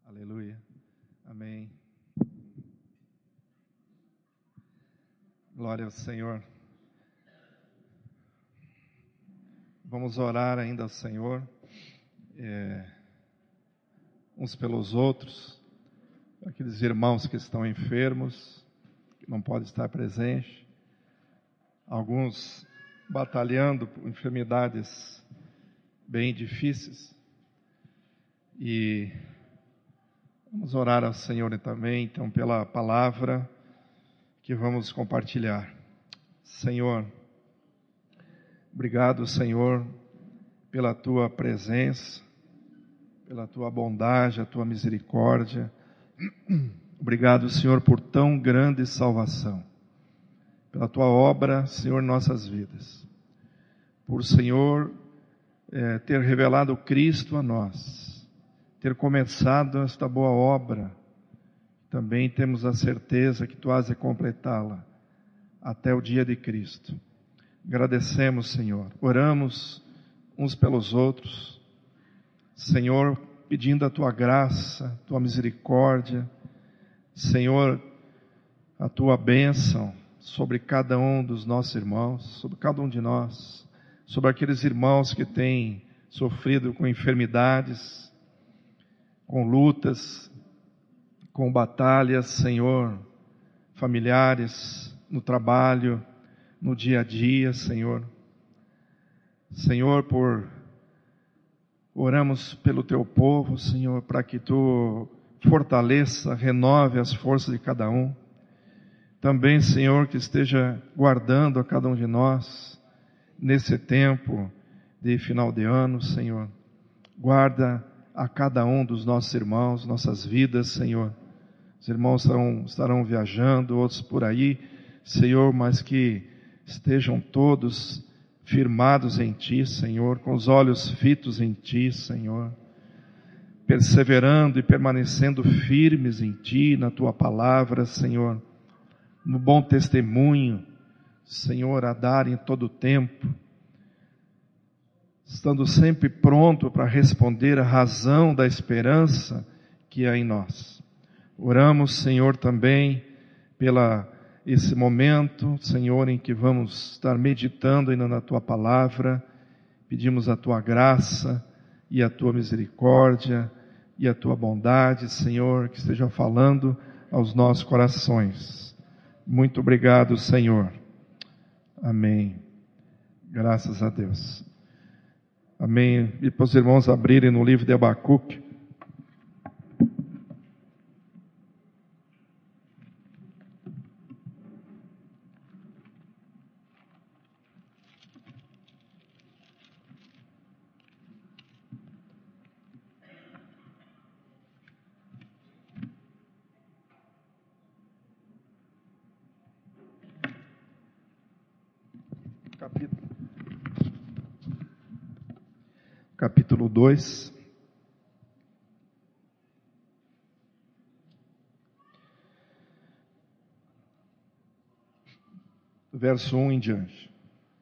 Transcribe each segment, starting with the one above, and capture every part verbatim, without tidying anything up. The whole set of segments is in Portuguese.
Aleluia. Amém. Glória ao Senhor. Vamos orar ainda ao Senhor, é, uns pelos outros, aqueles irmãos que estão enfermos, que não podem estar presentes, alguns batalhando por enfermidades bem difíceis, e vamos orar ao Senhor também, então, pela palavra que vamos compartilhar. Senhor, obrigado, Senhor, pela Tua presença, pela Tua bondade, a Tua misericórdia. Obrigado, Senhor, por tão grande salvação, pela Tua obra, Senhor, em nossas vidas, por, Senhor, é, ter revelado Cristo a nós, ter começado esta boa obra. Também temos a certeza que Tu has de completá-la até o dia de Cristo. Agradecemos, Senhor. Oramos uns pelos outros, Senhor, pedindo a Tua graça, Tua misericórdia, Senhor, a Tua bênção sobre cada um dos nossos irmãos, sobre cada um de nós, sobre aqueles irmãos que têm sofrido com enfermidades, com lutas, com batalhas, Senhor, familiares, no trabalho, no dia a dia, Senhor. Senhor, por oramos pelo Teu povo, Senhor, para que Tu fortaleça, renove as forças de cada um. Também, Senhor, que esteja guardando a cada um de nós nesse tempo de final de ano, Senhor. Guarda a cada um dos nossos irmãos, nossas vidas, Senhor. Os irmãos estarão, estarão viajando, outros por aí, Senhor, mas que estejam todos firmados em Ti, Senhor, com os olhos fitos em Ti, Senhor, perseverando e permanecendo firmes em Ti, na Tua palavra, Senhor, no bom testemunho, Senhor, a dar em todo o tempo, estando sempre pronto para responder a razão da esperança que há em nós. Oramos, Senhor, também pela esse momento, Senhor, em que vamos estar meditando ainda na Tua palavra. Pedimos a Tua graça e a Tua misericórdia e a Tua bondade, Senhor, que esteja falando aos nossos corações. Muito obrigado, Senhor. Amém. Graças a Deus. Amém. E para os irmãos abrirem no livro de Abacuque. Capítulo, capítulo dois. Verso um em diante.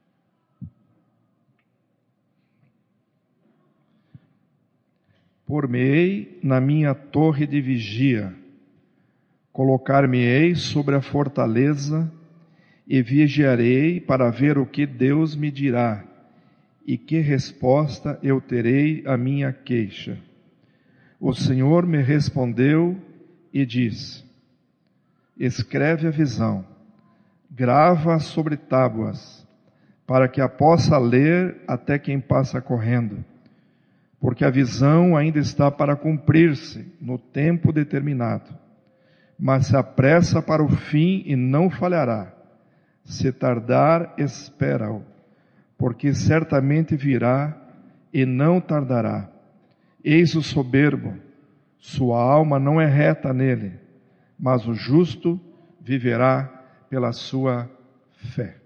Por-me-ei na minha torre de vigia, colocar-me-ei sobre a fortaleza, e vigiarei para ver o que Deus me dirá, e que resposta eu terei à minha queixa. O Senhor me respondeu e disse: escreve a visão, grava sobre tábuas, para que a possa ler até quem passa correndo, porque a visão ainda está para cumprir-se no tempo determinado, mas se apressa para o fim e não falhará. Se tardar, espera-o, porque certamente virá e não tardará. Eis o soberbo, sua alma não é reta nele, mas o justo viverá pela sua fé.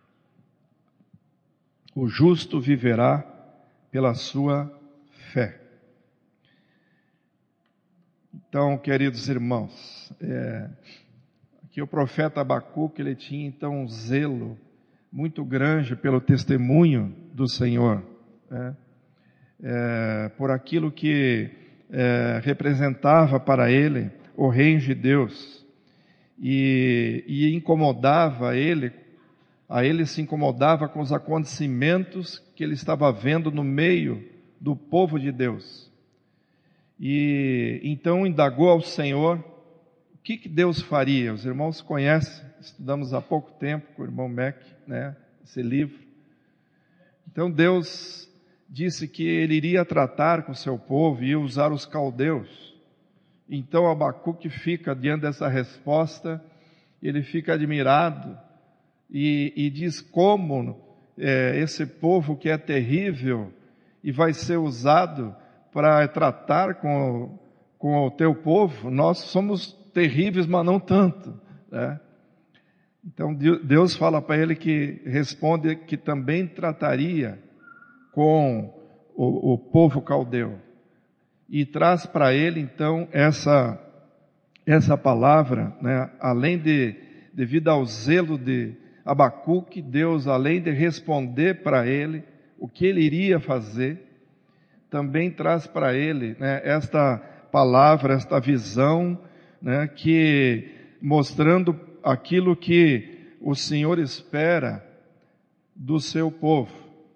O justo viverá pela sua fé. Então, queridos irmãos, é, aqui o profeta Abacuque, ele tinha então um zelo muito grande pelo testemunho do Senhor, né? É, por aquilo que é, representava para ele o reino de Deus e, e incomodava ele, a ele se incomodava com os acontecimentos que ele estava vendo no meio do povo de Deus. E então indagou ao Senhor o que, que Deus faria. Os irmãos conhecem, estudamos há pouco tempo com o irmão Mac, né, esse livro. Então Deus disse que ele iria tratar com o seu povo e ia usar os caldeus. Então Abacuque fica diante dessa resposta, ele fica admirado e, e diz como é, esse povo que é terrível e vai ser usado para tratar com, com o teu povo. Nós somos terríveis, mas não tanto, né? Então Deus fala para ele que responde que também trataria com o, o povo caldeu e traz para ele então essa essa palavra, né? Além de devido ao zelo de Abacuque, Deus, além de responder para ele o que ele iria fazer, também traz para ele, né, esta palavra, esta visão, né, que mostrando aquilo que o Senhor espera do seu povo,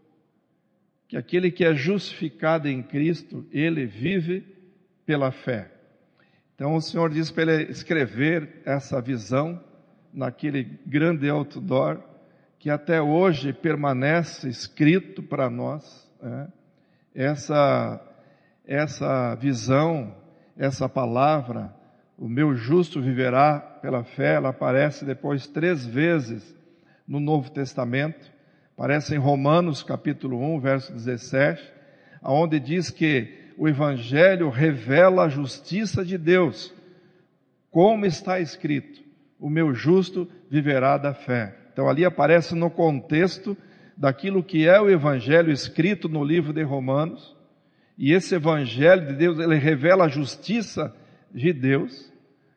que aquele que é justificado em Cristo, ele vive pela fé. Então o Senhor diz para ele escrever essa visão naquele grande outdoor que até hoje permanece escrito para nós, né? Essa, essa visão, essa palavra, o meu justo viverá pela fé, ela aparece depois três vezes no Novo Testamento. Aparece em Romanos capítulo um, verso dezessete, onde diz que o Evangelho revela a justiça de Deus, como está escrito, o meu justo viverá da fé. Então ali aparece no contexto daquilo que é o Evangelho escrito no livro de Romanos, e esse Evangelho de Deus, ele revela a justiça de Deus,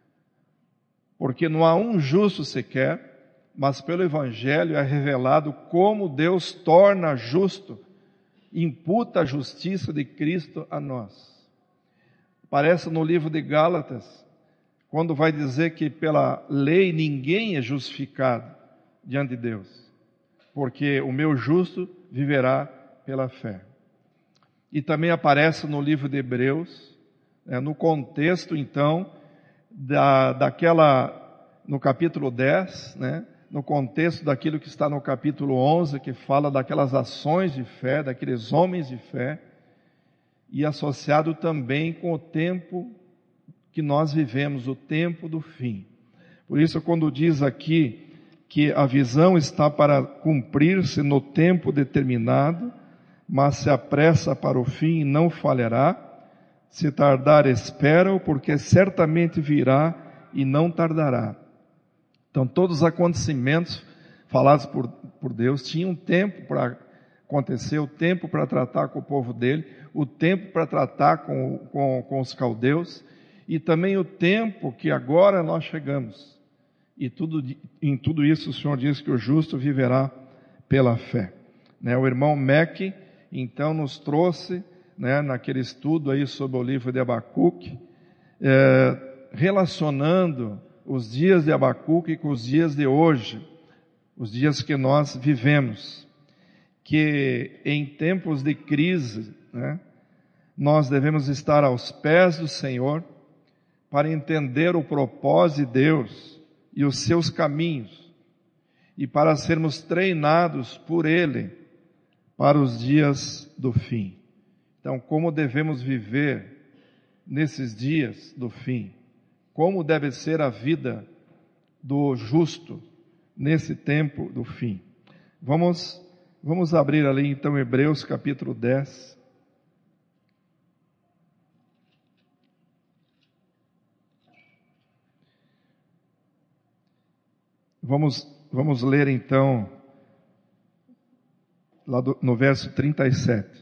porque não há um justo sequer, mas pelo Evangelho é revelado como Deus torna justo, imputa a justiça de Cristo a nós. Aparece no livro de Gálatas, quando vai dizer que pela lei ninguém é justificado diante de Deus, porque o meu justo viverá pela fé. E também aparece no livro de Hebreus, né, no contexto então, da, daquela, no capítulo dez, né, no contexto daquilo que está no capítulo onze, que fala daquelas ações de fé, daqueles homens de fé, e associado também com o tempo que nós vivemos, o tempo do fim. Por isso, quando diz aqui que a visão está para cumprir-se no tempo determinado, mas se apressa para o fim e não falhará, se tardar espera-o, porque certamente virá e não tardará. Então todos os acontecimentos falados por, por Deus tinham tempo para acontecer, o tempo para tratar com o povo dele, o tempo para tratar com, com, com os caldeus, e também o tempo que agora nós chegamos. E tudo, em tudo isso o Senhor diz que o justo viverá pela fé. Né, o irmão Mac, então, nos trouxe, né, naquele estudo aí sobre o livro de Abacuque, é, relacionando os dias de Abacuque com os dias de hoje, os dias que nós vivemos, que em tempos de crise, né, nós devemos estar aos pés do Senhor para entender o propósito de Deus e os seus caminhos, e para sermos treinados por Ele para os dias do fim. Então, como devemos viver nesses dias do fim? Como deve ser a vida do justo nesse tempo do fim? Vamos, vamos abrir ali então Hebreus capítulo dez. Vamos, vamos ler então, lá do, no verso trinta e sete.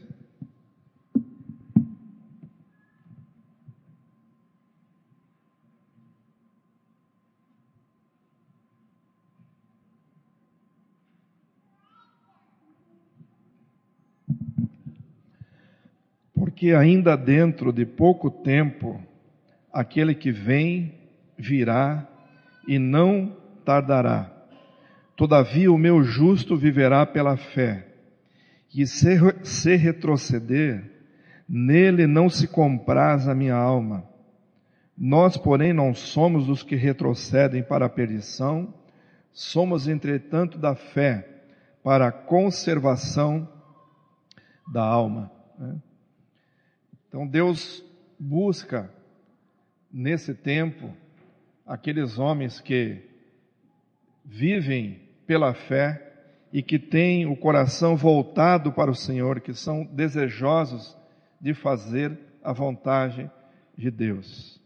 porque ainda dentro de pouco tempo, aquele que vem virá e não tardará. Todavia o meu justo viverá pela fé, e se, se retroceder, nele não se compraz a minha alma. Nós, porém, não somos dos que retrocedem para a perdição, somos, entretanto, da fé para a conservação da alma. Então Deus busca, nesse tempo, aqueles homens que vivem pela fé e que têm o coração voltado para o Senhor, que são desejosos de fazer a vontade de Deus.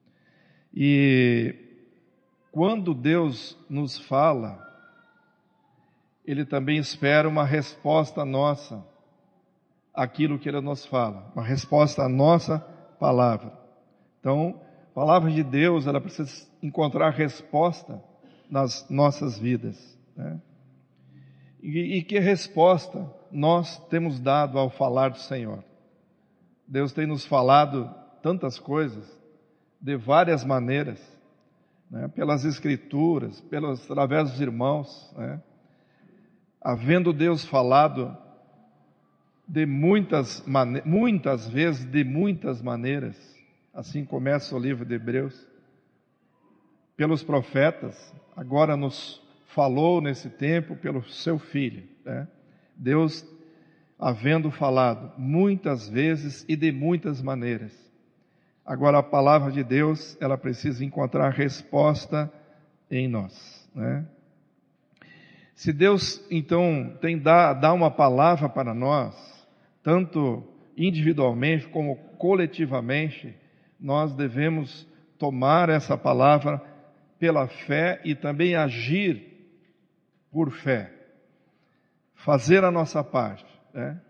E quando Deus nos fala, Ele também espera uma resposta nossa àquilo que Ele nos fala, uma resposta à nossa palavra. Então, a palavra de Deus, ela precisa encontrar resposta nas nossas vidas, né? E, e que resposta nós temos dado ao falar do Senhor? Deus tem nos falado tantas coisas, de várias maneiras, né? Pelas Escrituras, pelas, através dos irmãos, né? Havendo Deus falado de muitas, mane- muitas vezes, de muitas maneiras, assim começa o livro de Hebreus, pelos profetas, agora nos falou nesse tempo pelo seu Filho, né? Deus, havendo falado muitas vezes e de muitas maneiras, agora a palavra de Deus, ela precisa encontrar resposta em nós, né? Se Deus, então, tem dá, dá uma palavra para nós, tanto individualmente como coletivamente, nós devemos tomar essa palavra pela fé e também agir por fé. Fazer a nossa parte, né?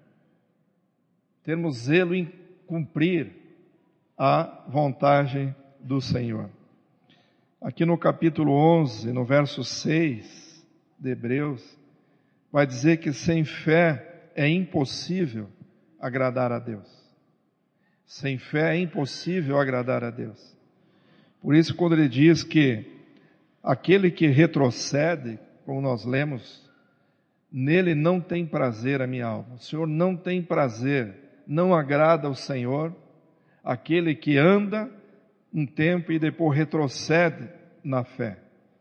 Termos zelo em cumprir a vontade do Senhor. Aqui no capítulo onze, no verso seis de Hebreus, vai dizer que sem fé é impossível agradar a Deus. Sem fé é impossível agradar a Deus. Por isso, quando ele diz que aquele que retrocede, como nós lemos, nele não tem prazer a minha alma. O Senhor não tem prazer, não agrada ao Senhor aquele que anda um tempo e depois retrocede na fé.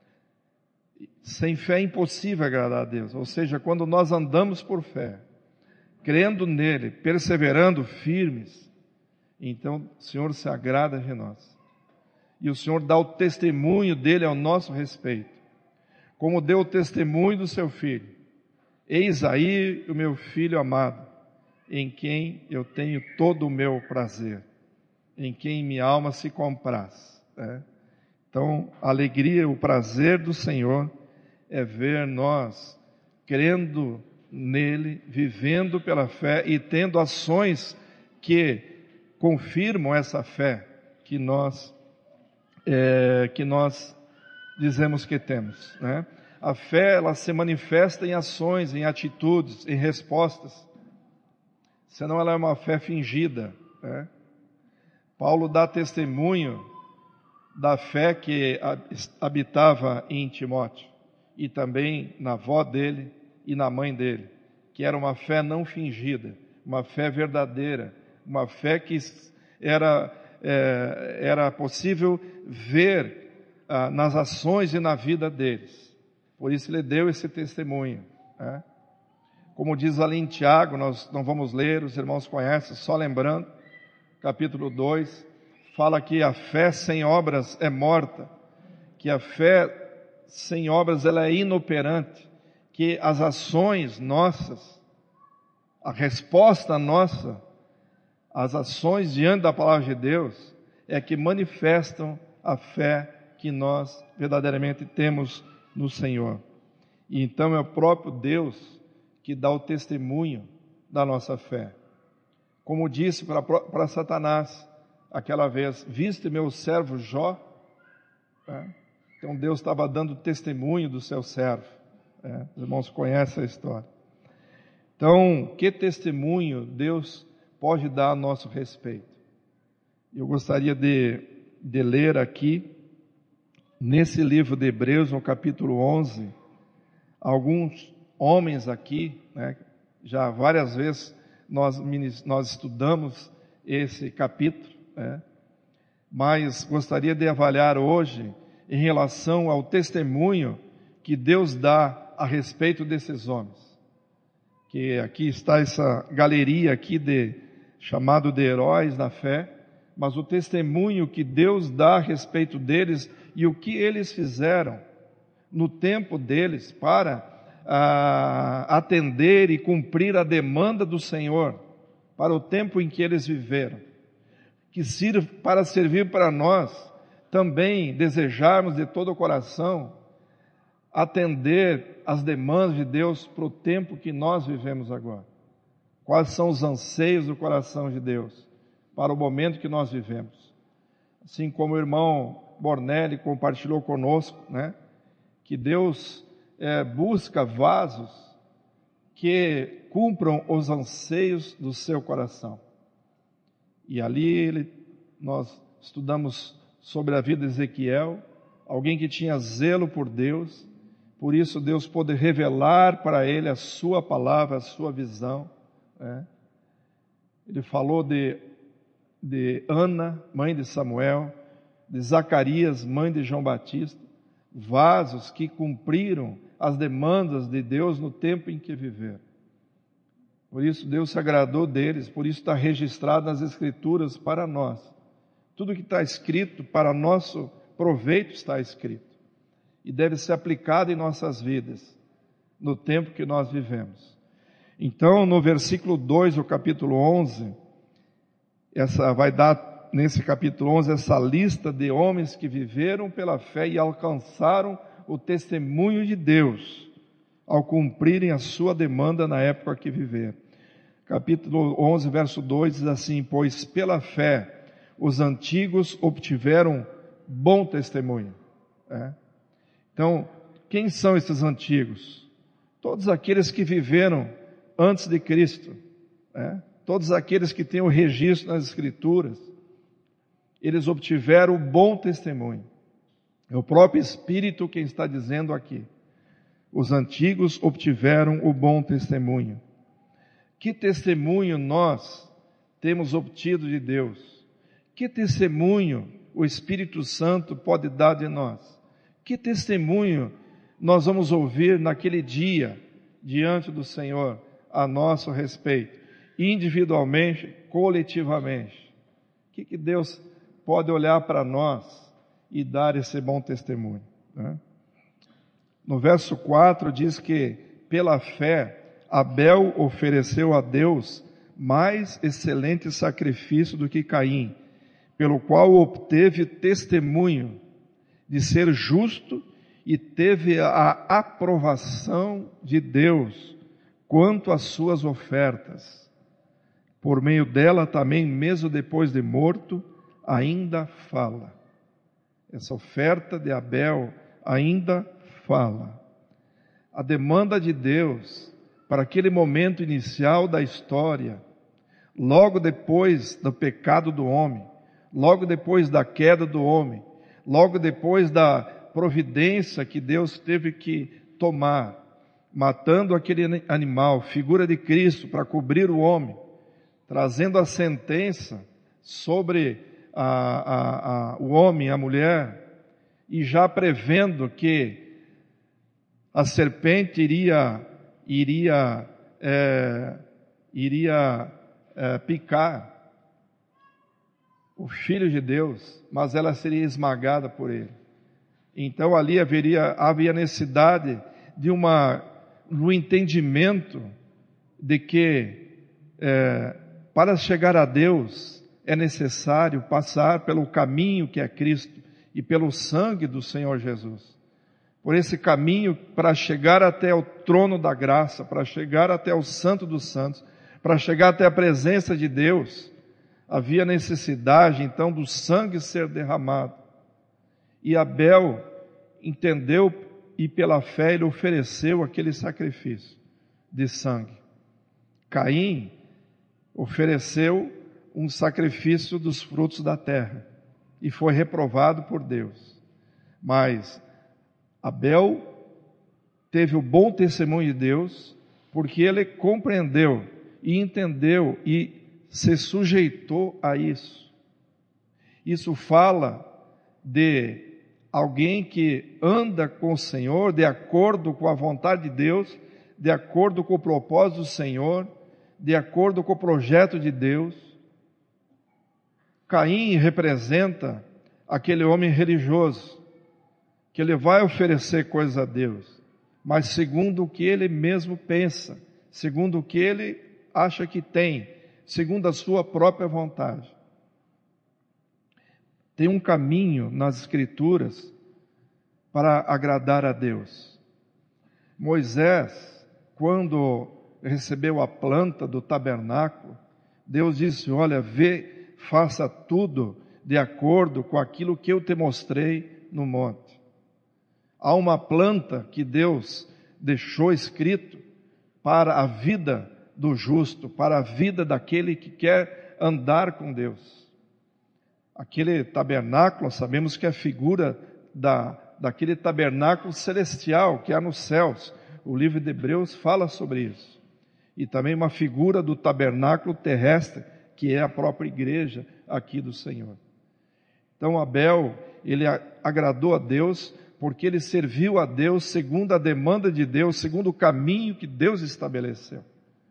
Sem fé é impossível agradar a Deus. Ou seja, quando nós andamos por fé, crendo nele, perseverando firmes, então o Senhor se agrada de nós. E o Senhor dá o testemunho dele ao nosso respeito, como deu o testemunho do seu Filho. Eis aí o meu Filho amado, em quem eu tenho todo o meu prazer, em quem minha alma se compraz, né? Então, a alegria, o prazer do Senhor é ver nós crendo nele, vivendo pela fé e tendo ações que confirmam essa fé que nós é, que nós dizemos que temos, né? A fé, ela se manifesta em ações, em atitudes, em respostas. Senão ela é uma fé fingida, né? Paulo dá testemunho da fé que habitava em Timóteo e também na avó dele e na mãe dele, que era uma fé não fingida, uma fé verdadeira, uma fé que era, é, era possível ver ah, nas ações e na vida deles. Por isso ele deu esse testemunho, né? Como diz ali em Tiago, nós não vamos ler, os irmãos conhecem, só lembrando, capítulo dois, fala que a fé sem obras é morta, que a fé sem obras ela é inoperante, que as ações nossas, a resposta nossa, as ações diante da palavra de Deus, é que manifestam a fé que nós verdadeiramente temos no Senhor. E então é o próprio Deus que dá o testemunho da nossa fé. Como disse para Satanás aquela vez, viste meu servo Jó? É. Então Deus estava dando testemunho do seu servo. É. Os irmãos conhecem a história. Então, que testemunho Deus pode dar a nosso respeito. Eu gostaria de, de ler aqui, nesse livro de Hebreus, no capítulo onze, alguns homens aqui, né, já várias vezes nós, nós estudamos esse capítulo, né, mas gostaria de avaliar hoje em relação ao testemunho que Deus dá a respeito desses homens. Que aqui está essa galeria aqui de, chamado de heróis da fé, mas o testemunho que Deus dá a respeito deles e o que eles fizeram no tempo deles para ah, atender e cumprir a demanda do Senhor para o tempo em que eles viveram, que sirva para servir para nós também desejarmos de todo o coração atender as demandas de Deus para o tempo que nós vivemos agora. Quais são os anseios do coração de Deus para o momento que nós vivemos? Assim como o irmão Bornelli compartilhou conosco, né, que Deus é, busca vasos que cumpram os anseios do seu coração. E ali ele, nós estudamos sobre a vida de Ezequiel, alguém que tinha zelo por Deus, por isso Deus pôde revelar para ele a sua palavra, a sua visão, né? Ele falou de, de Ana, mãe de Samuel, de Zacarias, mãe de João Batista, vasos que cumpriram as demandas de Deus no tempo em que viveram. Por isso Deus se agradou deles, por isso está registrado nas Escrituras para nós. Tudo que está escrito para nosso proveito está escrito e deve ser aplicado em nossas vidas no tempo que nós vivemos. Então, no versículo dois do capítulo onze, essa vai dar nesse capítulo onze essa lista de homens que viveram pela fé e alcançaram o testemunho de Deus ao cumprirem a sua demanda na época que viveram. Capítulo onze, verso dois diz assim: pois pela fé os antigos obtiveram bom testemunho. É. Então, quem são esses antigos? Todos aqueles que viveram antes de Cristo, é. Todos aqueles que têm o registro nas Escrituras, eles obtiveram o bom testemunho. É o próprio Espírito quem está dizendo aqui. Os antigos obtiveram o bom testemunho. Que testemunho nós temos obtido de Deus? Que testemunho o Espírito Santo pode dar de nós? Que testemunho nós vamos ouvir naquele dia diante do Senhor a nosso respeito, individualmente, coletivamente? O que, que Deus pode olhar para nós e dar esse bom testemunho, né? No verso quatro diz que pela fé Abel ofereceu a Deus mais excelente sacrifício do que Caim, pelo qual obteve testemunho de ser justo e teve a aprovação de Deus quanto às suas ofertas. Por meio dela também, mesmo depois de morto, ainda fala. Essa oferta de Abel ainda fala. A demanda de Deus para aquele momento inicial da história, logo depois do pecado do homem, logo depois da queda do homem, logo depois da providência que Deus teve que tomar, matando aquele animal, figura de Cristo, para cobrir o homem, trazendo a sentença sobre a, a, a, o homem, a mulher, e já prevendo que a serpente iria, iria, é, iria é, picar o Filho de Deus, mas ela seria esmagada por ele. Então ali haveria, havia necessidade de uma, um entendimento de que é, para chegar a Deus é necessário passar pelo caminho que é Cristo e pelo sangue do Senhor Jesus. Por esse caminho para chegar até o trono da graça, para chegar até o Santo dos Santos, para chegar até a presença de Deus, havia necessidade então do sangue ser derramado. E Abel entendeu e pela fé ele ofereceu aquele sacrifício de sangue. Caim ofereceu um sacrifício dos frutos da terra e foi reprovado por Deus. Mas Abel teve o bom testemunho de Deus, porque ele compreendeu e entendeu e se sujeitou a isso. Isso fala de alguém que anda com o Senhor de acordo com a vontade de Deus, de acordo com o propósito do Senhor, de acordo com o projeto de Deus. Caim representa aquele homem religioso, que ele vai oferecer coisas a Deus, mas segundo o que ele mesmo pensa, segundo o que ele acha que tem, segundo a sua própria vontade. Tem um caminho nas Escrituras para agradar a Deus. Moisés, quando recebeu a planta do tabernáculo, Deus disse: olha, vê, faça tudo de acordo com aquilo que eu te mostrei no monte. Há uma planta que Deus deixou escrito para a vida do justo, para a vida daquele que quer andar com Deus. Aquele tabernáculo, sabemos que é a figura da, daquele tabernáculo celestial que há nos céus. O livro de Hebreus fala sobre isso. E também uma figura do tabernáculo terrestre, que é a própria igreja aqui do Senhor. Então Abel, ele agradou a Deus, porque ele serviu a Deus segundo a demanda de Deus, segundo o caminho que Deus estabeleceu.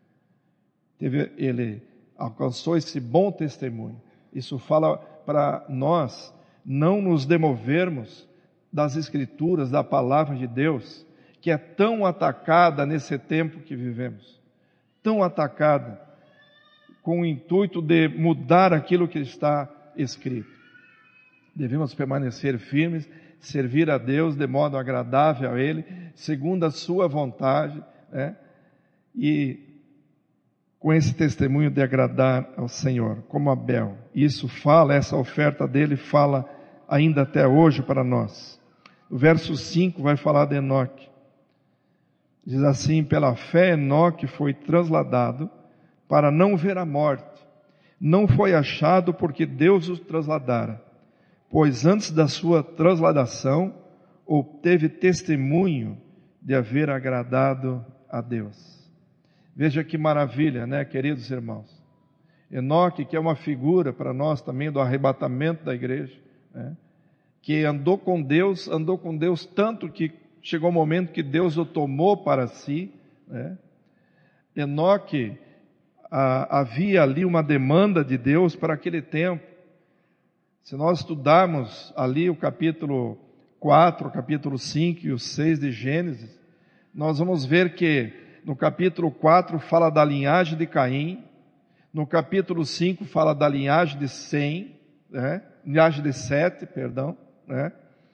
Teve, ele alcançou esse bom testemunho. Isso fala para nós não nos demovermos das Escrituras, da palavra de Deus, que é tão atacada nesse tempo que vivemos, tão atacada, com o intuito de mudar aquilo que está escrito. Devemos permanecer firmes, servir a Deus de modo agradável a Ele, segundo a sua vontade, né? E com esse testemunho de agradar ao Senhor, como Abel. Isso fala, essa oferta dele fala ainda até hoje para nós. O verso cinco vai falar de Enoque. Diz assim: pela fé Enoque foi trasladado para não ver a morte. Não foi achado porque Deus o trasladara, pois antes da sua transladação obteve testemunho de haver agradado a Deus. Veja que maravilha, né, queridos irmãos? Enoque, que é uma figura para nós também do arrebatamento da igreja, né? Que andou com Deus, andou com Deus tanto que chegou o momento que Deus o tomou para si, né? Enoque, ah, havia ali uma demanda de Deus para aquele tempo. Se nós estudarmos ali o capítulo quatro, o capítulo cinco e o seis de Gênesis, nós vamos ver que no capítulo quatro fala da linhagem de Caim, no capítulo cinco fala da linhagem de Sem, né? linhagem de Sete, perdão, né?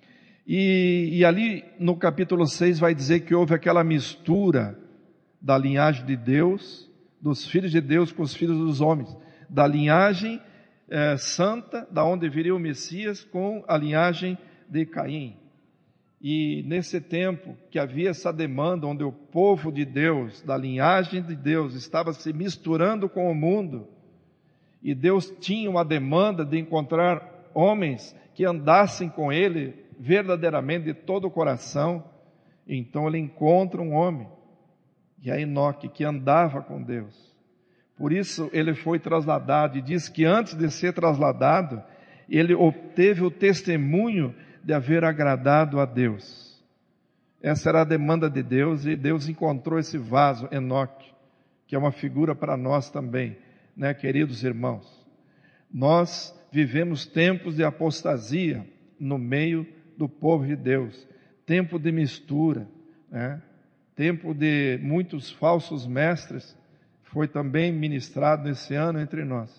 E, e ali no capítulo seis vai dizer que houve aquela mistura da linhagem de Deus, dos filhos de Deus com os filhos dos homens, da linhagem é, santa, da onde viria o Messias, com a linhagem de Caim. E nesse tempo que havia essa demanda, onde o povo de Deus, da linhagem de Deus, estava se misturando com o mundo, e Deus tinha uma demanda de encontrar homens que andassem com Ele verdadeiramente de todo o coração. Então Ele encontra um homem, que é Enoque, que andava com Deus. Por isso ele foi trasladado, e diz que antes de ser trasladado, ele obteve o testemunho de haver agradado a Deus. Essa era a demanda de Deus, e Deus encontrou esse vaso, Enoque, que é uma figura para nós também, né, queridos irmãos? Nós vivemos tempos de apostasia no meio do povo de Deus, tempo de mistura, né? Tempo de muitos falsos mestres, foi também ministrado nesse ano entre nós.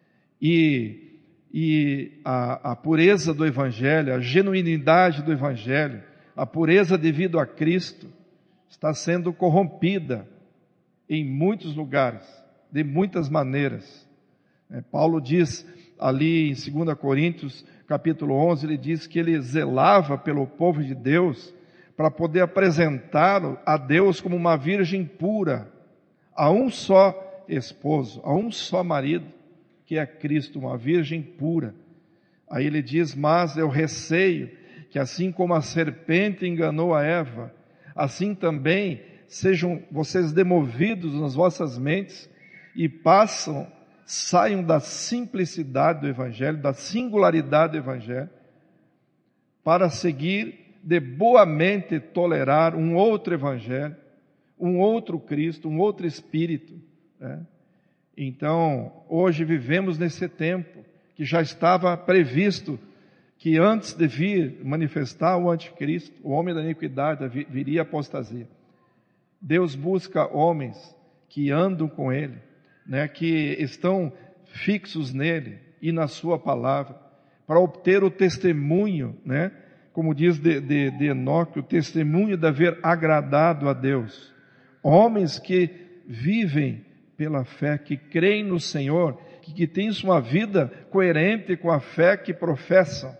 E E a, a pureza do Evangelho, a genuinidade do Evangelho, a pureza devido a Cristo, está sendo corrompida em muitos lugares, de muitas maneiras. É, Paulo diz ali em dois Coríntios, capítulo onze, ele diz que ele zelava pelo povo de Deus, para poder apresentá-lo a Deus como uma virgem pura, a um só esposo, a um só marido, que é Cristo, uma virgem pura. Aí ele diz, mas eu receio que assim como a serpente enganou a Eva, assim também sejam vocês demovidos nas vossas mentes e passam, saiam da simplicidade do Evangelho, da singularidade do Evangelho, para seguir de boa mente tolerar um outro Evangelho, um outro Cristo, um outro Espírito, né? Então, hoje vivemos nesse tempo que já estava previsto que antes de vir manifestar o anticristo, o homem da iniquidade, viria a apostasia. Deus busca homens que andam com Ele, né, que estão fixos nele e na sua palavra, para obter o testemunho, né, como diz de, de, de Enoque, o testemunho de haver agradado a Deus. Homens que vivem pela fé, que creem no Senhor, que, que têm uma vida coerente com a fé que professam.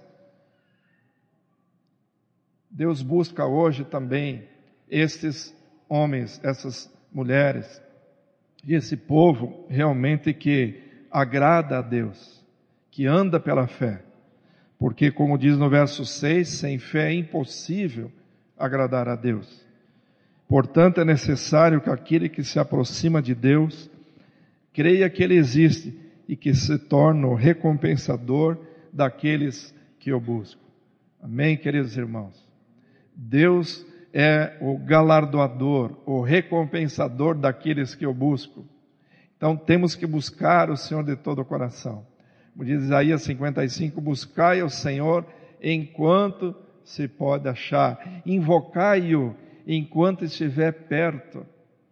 Deus busca hoje também estes homens, essas mulheres, e esse povo realmente que agrada a Deus, que anda pela fé. Porque, como diz no verso seis, sem fé é impossível agradar a Deus. Portanto, é necessário que aquele que se aproxima de Deus creia que Ele existe e que se torne o recompensador daqueles que o buscam. Amém, queridos irmãos? Deus é o galardoador, o recompensador daqueles que o buscam. Então temos que buscar o Senhor de todo o coração. Como diz Isaías cinquenta e cinco, buscai o Senhor enquanto se pode achar. Invocai-o enquanto estiver perto.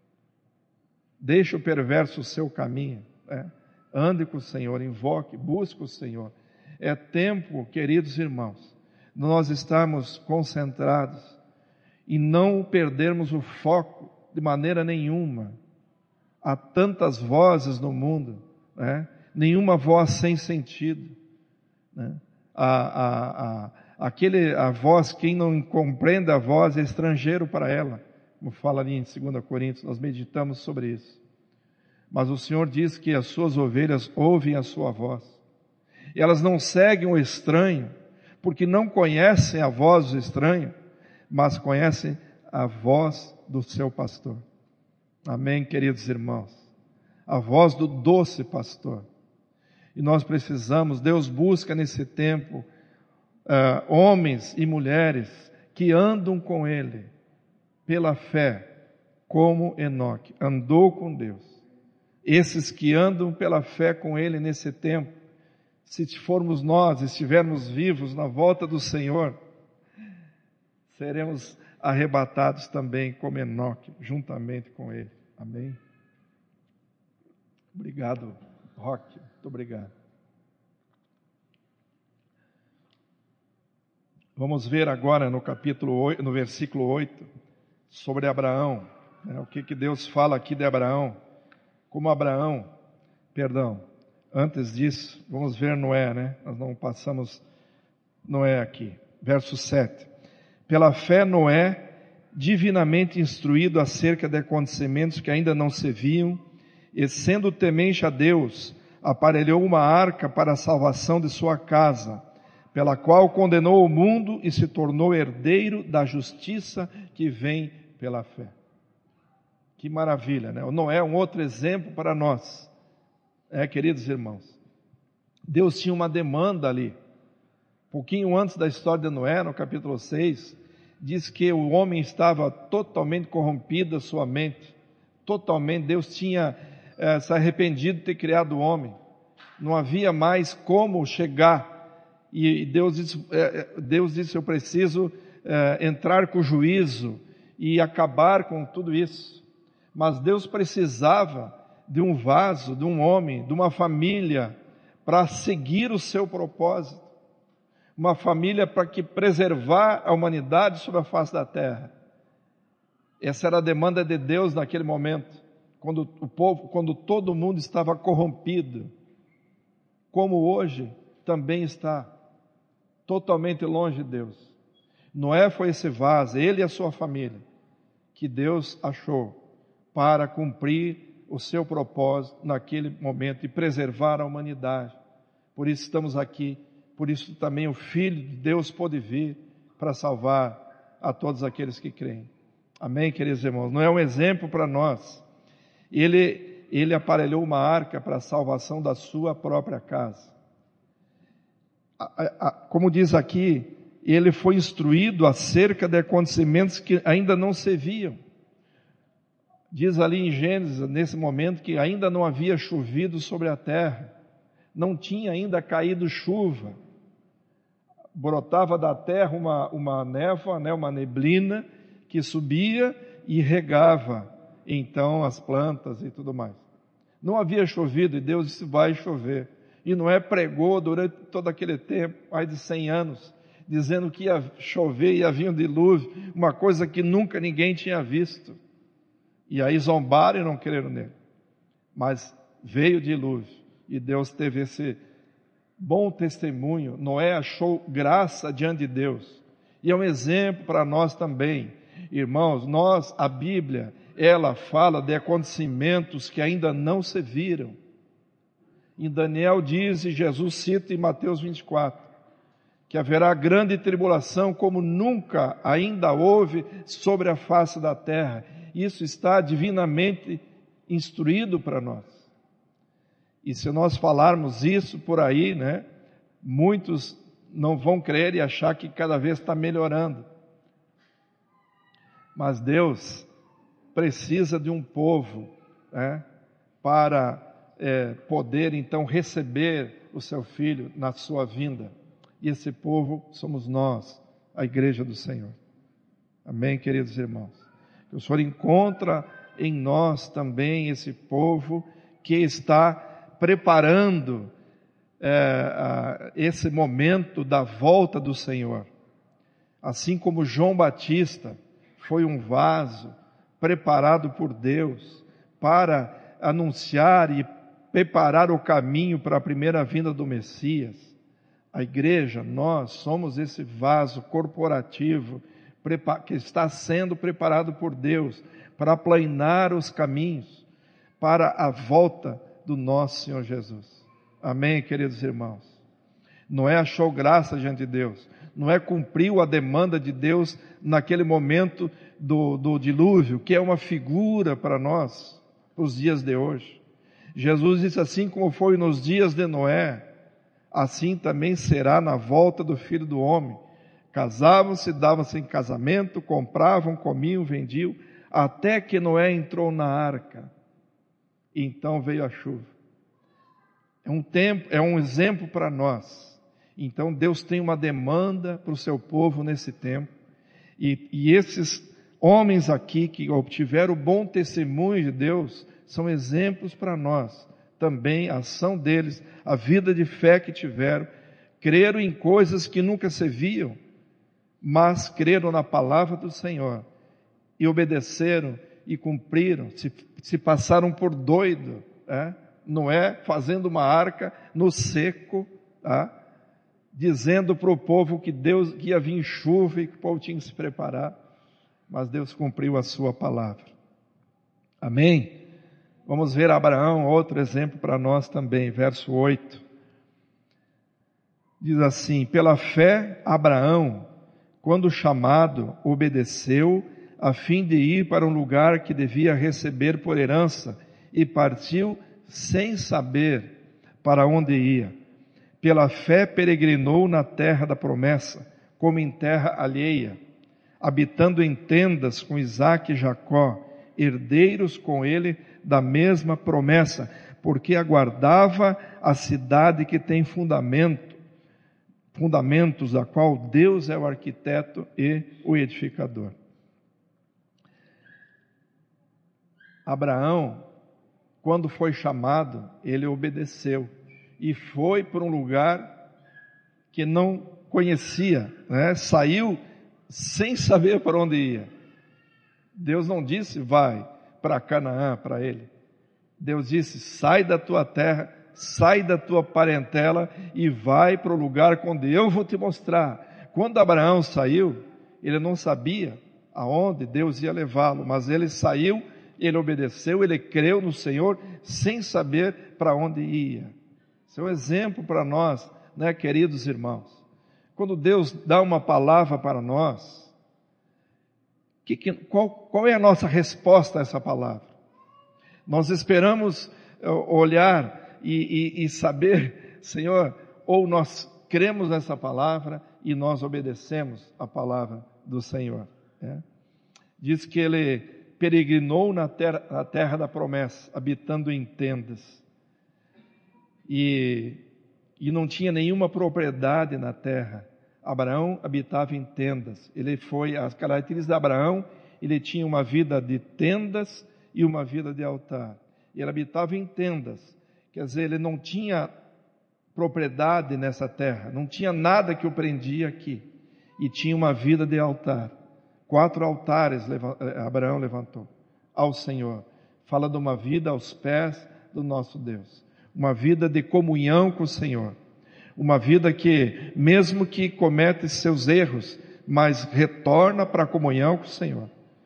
Deixe o perverso o seu caminho. Né? Ande com o Senhor, invoque, busque o Senhor. É tempo, queridos irmãos, nós estamos concentrados e não perdermos o foco de maneira nenhuma. Há tantas vozes no mundo, né? Nenhuma voz sem sentido. Né? A, a, a, aquele, a voz, quem não compreende a voz é estrangeiro para ela, como fala ali em dois Coríntios, nós meditamos sobre isso. Mas o Senhor diz que as suas ovelhas ouvem a sua voz. E elas não seguem o estranho, porque não conhecem a voz do estranho, mas conhecem a voz do seu pastor. Amém, queridos irmãos? A voz do doce pastor. E nós precisamos, Deus busca nesse tempo, uh, homens e mulheres que andam com Ele, pela fé, como Enoque, andou com Deus. Esses que andam pela fé com Ele nesse tempo, se formos nós, estivermos vivos na volta do Senhor, seremos arrebatados também como Enoque, juntamente com Ele. Amém? Obrigado, Roque. Muito obrigado. Vamos ver agora no capítulo oito, no versículo oito, sobre Abraão. Né? O que, que Deus fala aqui de Abraão? Como Abraão, perdão, antes disso, vamos ver Noé, né? Nós não passamos Noé aqui. Verso sete. Pela fé Noé, divinamente instruído acerca de acontecimentos que ainda não se viam, e sendo temente a Deus, aparelhou uma arca para a salvação de sua casa, pela qual condenou o mundo e se tornou herdeiro da justiça que vem pela fé. Que maravilha, né? O Noé é um outro exemplo para nós. É, queridos irmãos, Deus tinha uma demanda ali. Pouquinho antes da história de Noé, no capítulo seis, diz que o homem estava totalmente corrompido a sua mente. Totalmente, Deus tinha é, se arrependido de ter criado o homem. Não havia mais como chegar. E Deus disse, é, Deus disse eu preciso é, entrar com juízo e acabar com tudo isso. Mas Deus precisava de um vaso, de um homem, de uma família para seguir o seu propósito. Uma família para que preservar a humanidade sobre a face da terra. Essa era a demanda de Deus naquele momento, quando o povo, quando todo mundo estava corrompido, como hoje também está, totalmente longe de Deus. Noé foi esse vaso, ele e a sua família, que Deus achou para cumprir o seu propósito naquele momento, de preservar a humanidade. Por isso estamos aqui, por isso também o Filho de Deus pôde vir para salvar a todos aqueles que creem. Amém, queridos irmãos? Não é um exemplo para nós. Ele, ele aparelhou uma arca para a salvação da sua própria casa. Como diz aqui, ele foi instruído acerca de acontecimentos que ainda não se viam. Diz ali em Gênesis, nesse momento, que ainda não havia chovido sobre a terra, não tinha ainda caído chuva, brotava da terra uma, uma névoa, né, uma neblina, que subia e regava, então, as plantas e tudo mais. Não havia chovido e Deus disse, vai chover. E Noé pregou durante todo aquele tempo, mais de cem anos, dizendo que ia chover, ia vir um dilúvio, uma coisa que nunca ninguém tinha visto. E aí zombaram e não creram nele. Mas veio o dilúvio e Deus teve esse bom testemunho. Noé achou graça diante de Deus. E é um exemplo para nós também. Irmãos, nós, a Bíblia, ela fala de acontecimentos que ainda não se viram. Em Daniel diz, e Jesus cita em Mateus vinte e quatro, que haverá grande tribulação como nunca ainda houve sobre a face da terra. Isso está divinamente instruído para nós. E se nós falarmos isso por aí, né, muitos não vão crer e achar que cada vez está melhorando. Mas Deus precisa de um povo, né, para é, poder então receber o seu Filho na sua vinda. E esse povo somos nós, a igreja do Senhor. Amém, queridos irmãos? Que o Senhor encontra em nós também esse povo que está preparando é, a, esse momento da volta do Senhor. Assim como João Batista foi um vaso preparado por Deus para anunciar e preparar o caminho para a primeira vinda do Messias. A igreja, nós somos esse vaso corporativo que está sendo preparado por Deus para aplanar os caminhos para a volta do nosso Senhor Jesus. Amém, queridos irmãos? Noé achou graça diante de Deus. Noé cumpriu a demanda de Deus naquele momento do, do dilúvio, que é uma figura para nós, os dias de hoje. Jesus disse, assim como foi nos dias de Noé, assim também será na volta do Filho do Homem. Casavam-se, davam-se em casamento, compravam, comiam, vendiam, até que Noé entrou na arca. E então veio a chuva. É um tempo, é um exemplo para nós. Então Deus tem uma demanda para o seu povo nesse tempo. E, e esses homens aqui que obtiveram o bom testemunho de Deus, são exemplos para nós. Também a ação deles, a vida de fé que tiveram, creram em coisas que nunca se viam, mas creram na palavra do Senhor e obedeceram e cumpriram, se, se passaram por doido, é? Noé fazendo uma arca no seco, tá? Dizendo para o povo que Deus que ia vir chuva e que o povo tinha que se preparar, mas Deus cumpriu a sua palavra. Amém? Vamos ver Abraão, outro exemplo para nós também, verso oito. Diz assim, pela fé Abraão, quando chamado, obedeceu, a fim de ir para um lugar que devia receber por herança, e partiu sem saber para onde ia. Pela fé peregrinou na terra da promessa, como em terra alheia, habitando em tendas com Isaque e Jacó, herdeiros com ele da mesma promessa, porque aguardava a cidade que tem fundamento, fundamentos da qual Deus é o arquiteto e o edificador. Abraão, quando foi chamado, ele obedeceu e foi para um lugar que não conhecia, né? Saiu sem saber para onde ia. Deus não disse, vai para Canaã, para ele. Deus disse, sai da tua terra, sai da tua parentela e vai para o lugar onde eu vou te mostrar. Quando Abraão saiu, ele não sabia aonde Deus ia levá-lo, mas ele saiu Ele obedeceu, ele creu no Senhor, sem saber para onde ia. Esse é um exemplo para nós, né, queridos irmãos? Quando Deus dá uma palavra para nós, que, que, qual, qual é a nossa resposta a essa palavra? Nós esperamos olhar e, e, e saber, Senhor, ou nós cremos nessa palavra e nós obedecemos a palavra do Senhor. Né? Diz que ele peregrinou na terra, na terra da promessa, habitando em tendas. E, e não tinha nenhuma propriedade na terra. Abraão habitava em tendas. Ele foi, as características de Abraão, ele tinha uma vida de tendas e uma vida de altar. Ele habitava em tendas. Quer dizer, ele não tinha propriedade nessa terra, não tinha nada que o prendia aqui. E tinha uma vida de altar. Quatro altares Abraão levantou ao Senhor. Fala de uma vida aos pés do nosso Deus. Uma vida de comunhão com o Senhor. Uma vida que, mesmo que comete seus erros, mas retorna para a comunhão com o Senhor.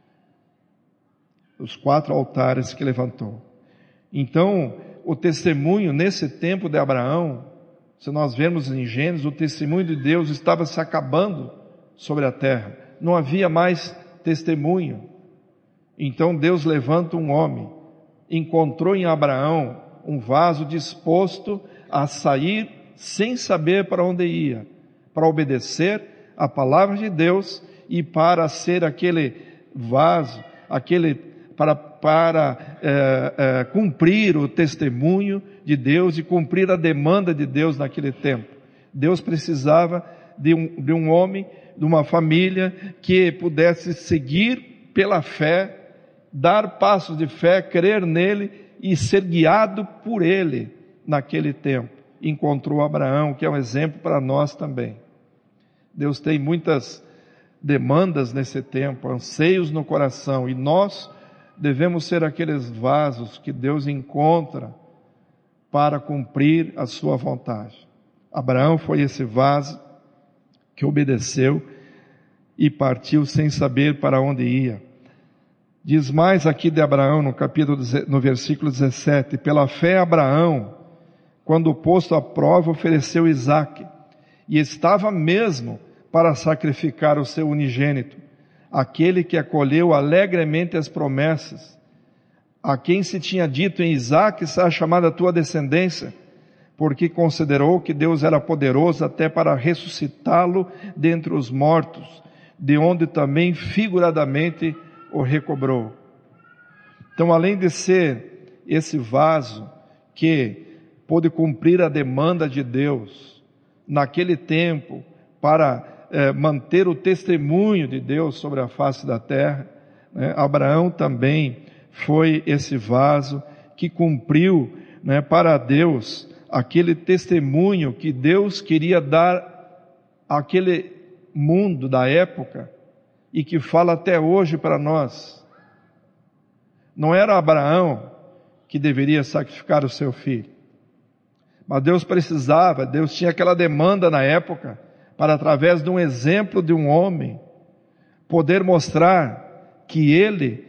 Os quatro altares que levantou. Então, o testemunho nesse tempo de Abraão, se nós vermos em Gênesis, o testemunho de Deus estava se acabando sobre a terra. Não havia mais testemunho. Então Deus levanta um homem, encontrou em Abraão um vaso disposto a sair sem saber para onde ia, para obedecer a palavra de Deus e para ser aquele vaso, aquele para, para é, é, cumprir o testemunho de Deus e cumprir a demanda de Deus naquele tempo. Deus precisava de um, de um homem, de uma família que pudesse seguir pela fé, dar passos de fé, crer nele e ser guiado por ele naquele tempo. Encontrou Abraão, que é um exemplo para nós também. Deus tem muitas demandas nesse tempo, anseios no coração, e nós devemos ser aqueles vasos que Deus encontra para cumprir a sua vontade. Abraão foi esse vaso que obedeceu e partiu sem saber para onde ia. Diz mais aqui de Abraão no capítulo, no versículo dezessete, pela fé Abraão, quando posto à prova, ofereceu Isaque, e estava mesmo para sacrificar o seu unigênito, aquele que acolheu alegremente as promessas, a quem se tinha dito em Isaque será chamada a tua descendência, porque considerou que Deus era poderoso até para ressuscitá-lo dentre os mortos, de onde também figuradamente o recobrou. Então, além de ser esse vaso que pôde cumprir a demanda de Deus naquele tempo para eh, manter o testemunho de Deus sobre a face da terra, né, Abraão também foi esse vaso que cumpriu, né, para Deus aquele testemunho que Deus queria dar àquele mundo da época e que fala até hoje para nós. Não era Abraão que deveria sacrificar o seu filho, mas Deus precisava, Deus tinha aquela demanda na época para, através de um exemplo de um homem, poder mostrar que ele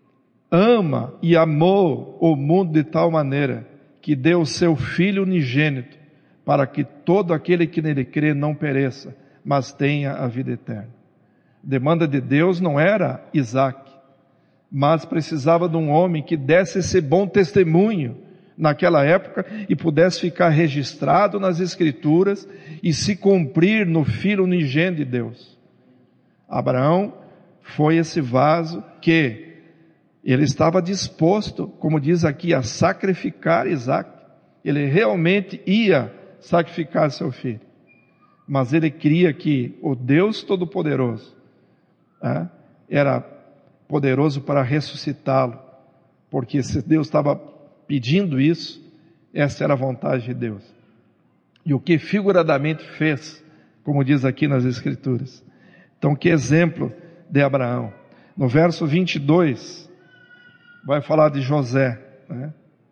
ama e amou o mundo de tal maneira que deu o seu Filho unigênito para que todo aquele que nele crê não pereça, mas tenha a vida eterna. A demanda de Deus não era Isaque, mas precisava de um homem que desse esse bom testemunho naquela época e pudesse ficar registrado nas Escrituras e se cumprir no Filho unigênito de Deus. Abraão foi esse vaso que ele estava disposto, como diz aqui, a sacrificar Isaque. Ele realmente ia sacrificar seu filho. Mas ele cria que o Deus Todo-Poderoso é, era poderoso para ressuscitá-lo. Porque se Deus estava pedindo isso, essa era a vontade de Deus. E o que figuradamente fez, como diz aqui nas Escrituras. Então, que exemplo de Abraão. No verso vinte e dois, vai falar de José, né?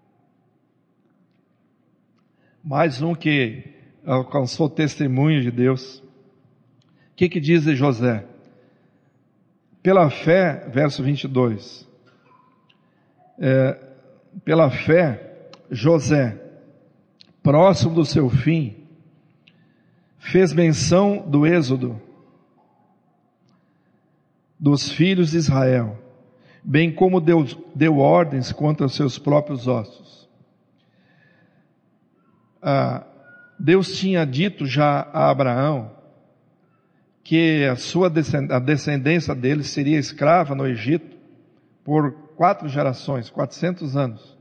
Mais um que alcançou testemunho de Deus. O que que diz de José? Pela fé, verso vinte e dois, é, pela fé, José, próximo do seu fim, fez menção do êxodo dos filhos de Israel, bem como deu, deu ordens contra os seus próprios ossos. Ah, Deus tinha dito já a Abraão que a sua descendência, a descendência dele seria escrava no Egito por quatro gerações, quatrocentos anos.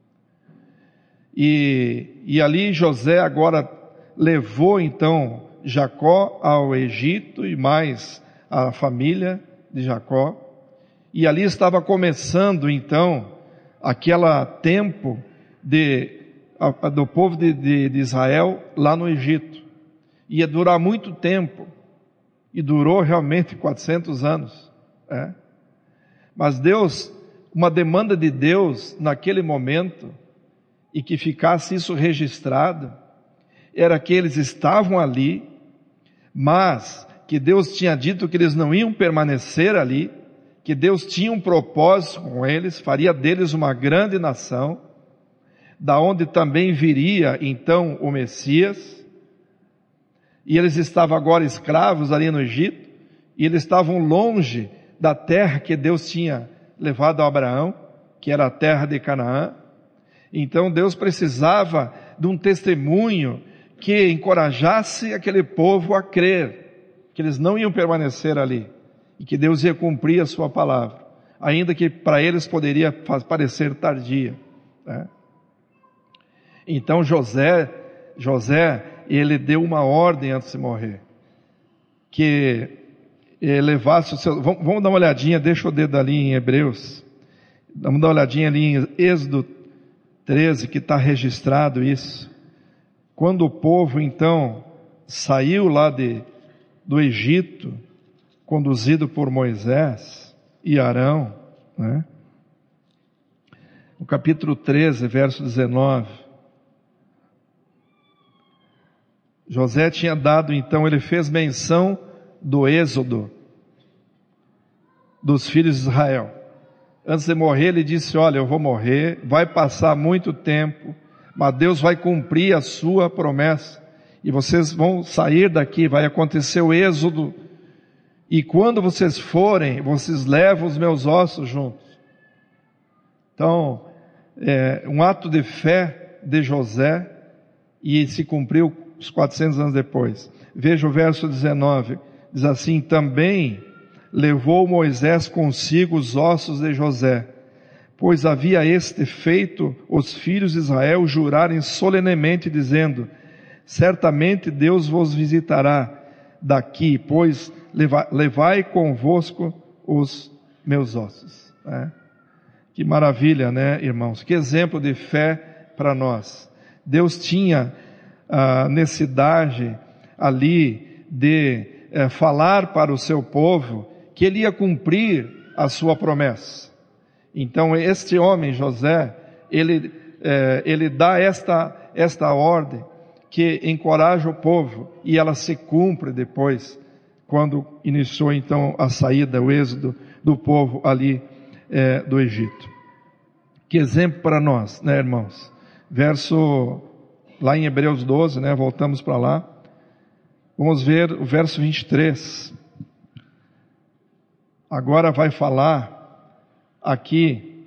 E, e ali José agora levou então Jacó ao Egito e mais a família de Jacó. E ali estava começando então aquele tempo de, a, a, do povo de, de, de Israel lá no Egito. Ia durar muito tempo. E durou realmente quatrocentos anos. É. Mas Deus, uma demanda de Deus naquele momento, e que ficasse isso registrado, era que eles estavam ali, mas que Deus tinha dito que eles não iam permanecer ali, que Deus tinha um propósito com eles, faria deles uma grande nação, da onde também viria então o Messias, e eles estavam agora escravos ali no Egito, e eles estavam longe da terra que Deus tinha levado a Abraão, que era a terra de Canaã. Então Deus precisava de um testemunho que encorajasse aquele povo a crer, que eles não iam permanecer ali, e que Deus ia cumprir a sua palavra, ainda que para eles poderia parecer tardia, né? Então José, José, ele deu uma ordem antes de morrer, que levasse o seu, vamos, vamos dar uma olhadinha, deixa o dedo ali em Hebreus, vamos dar uma olhadinha ali em Êxodo treze, que está registrado isso. Quando o povo então saiu lá de, do Egito, conduzido por Moisés e Arão, né? No capítulo treze, verso dezenove, José tinha dado então, ele fez menção do êxodo dos filhos de Israel. Antes de morrer, ele disse: olha, eu vou morrer, vai passar muito tempo, mas Deus vai cumprir a sua promessa, e vocês vão sair daqui, vai acontecer o êxodo, e quando vocês forem, vocês levam os meus ossos juntos. Então, é um ato de fé de José, e se cumpriu os quatrocentos anos depois. Veja o verso dezenove, diz assim: também levou Moisés consigo os ossos de José, pois havia este feito os filhos de Israel jurarem solenemente, dizendo: certamente Deus vos visitará daqui, pois levai, levai convosco os meus ossos. É. Que maravilha, né, irmãos? Que exemplo de fé para nós. Deus tinha a necessidade ali de é, falar para o seu povo que ele ia cumprir a sua promessa. Então este homem, José, ele, é, ele dá esta, esta ordem que encoraja o povo, e ela se cumpre depois, quando iniciou então a saída, o êxodo do povo ali é, do Egito. Que exemplo para nós, né, irmãos? Verso, lá em Hebreus doze, né, voltamos para lá, vamos ver o verso vinte e três. Agora vai falar aqui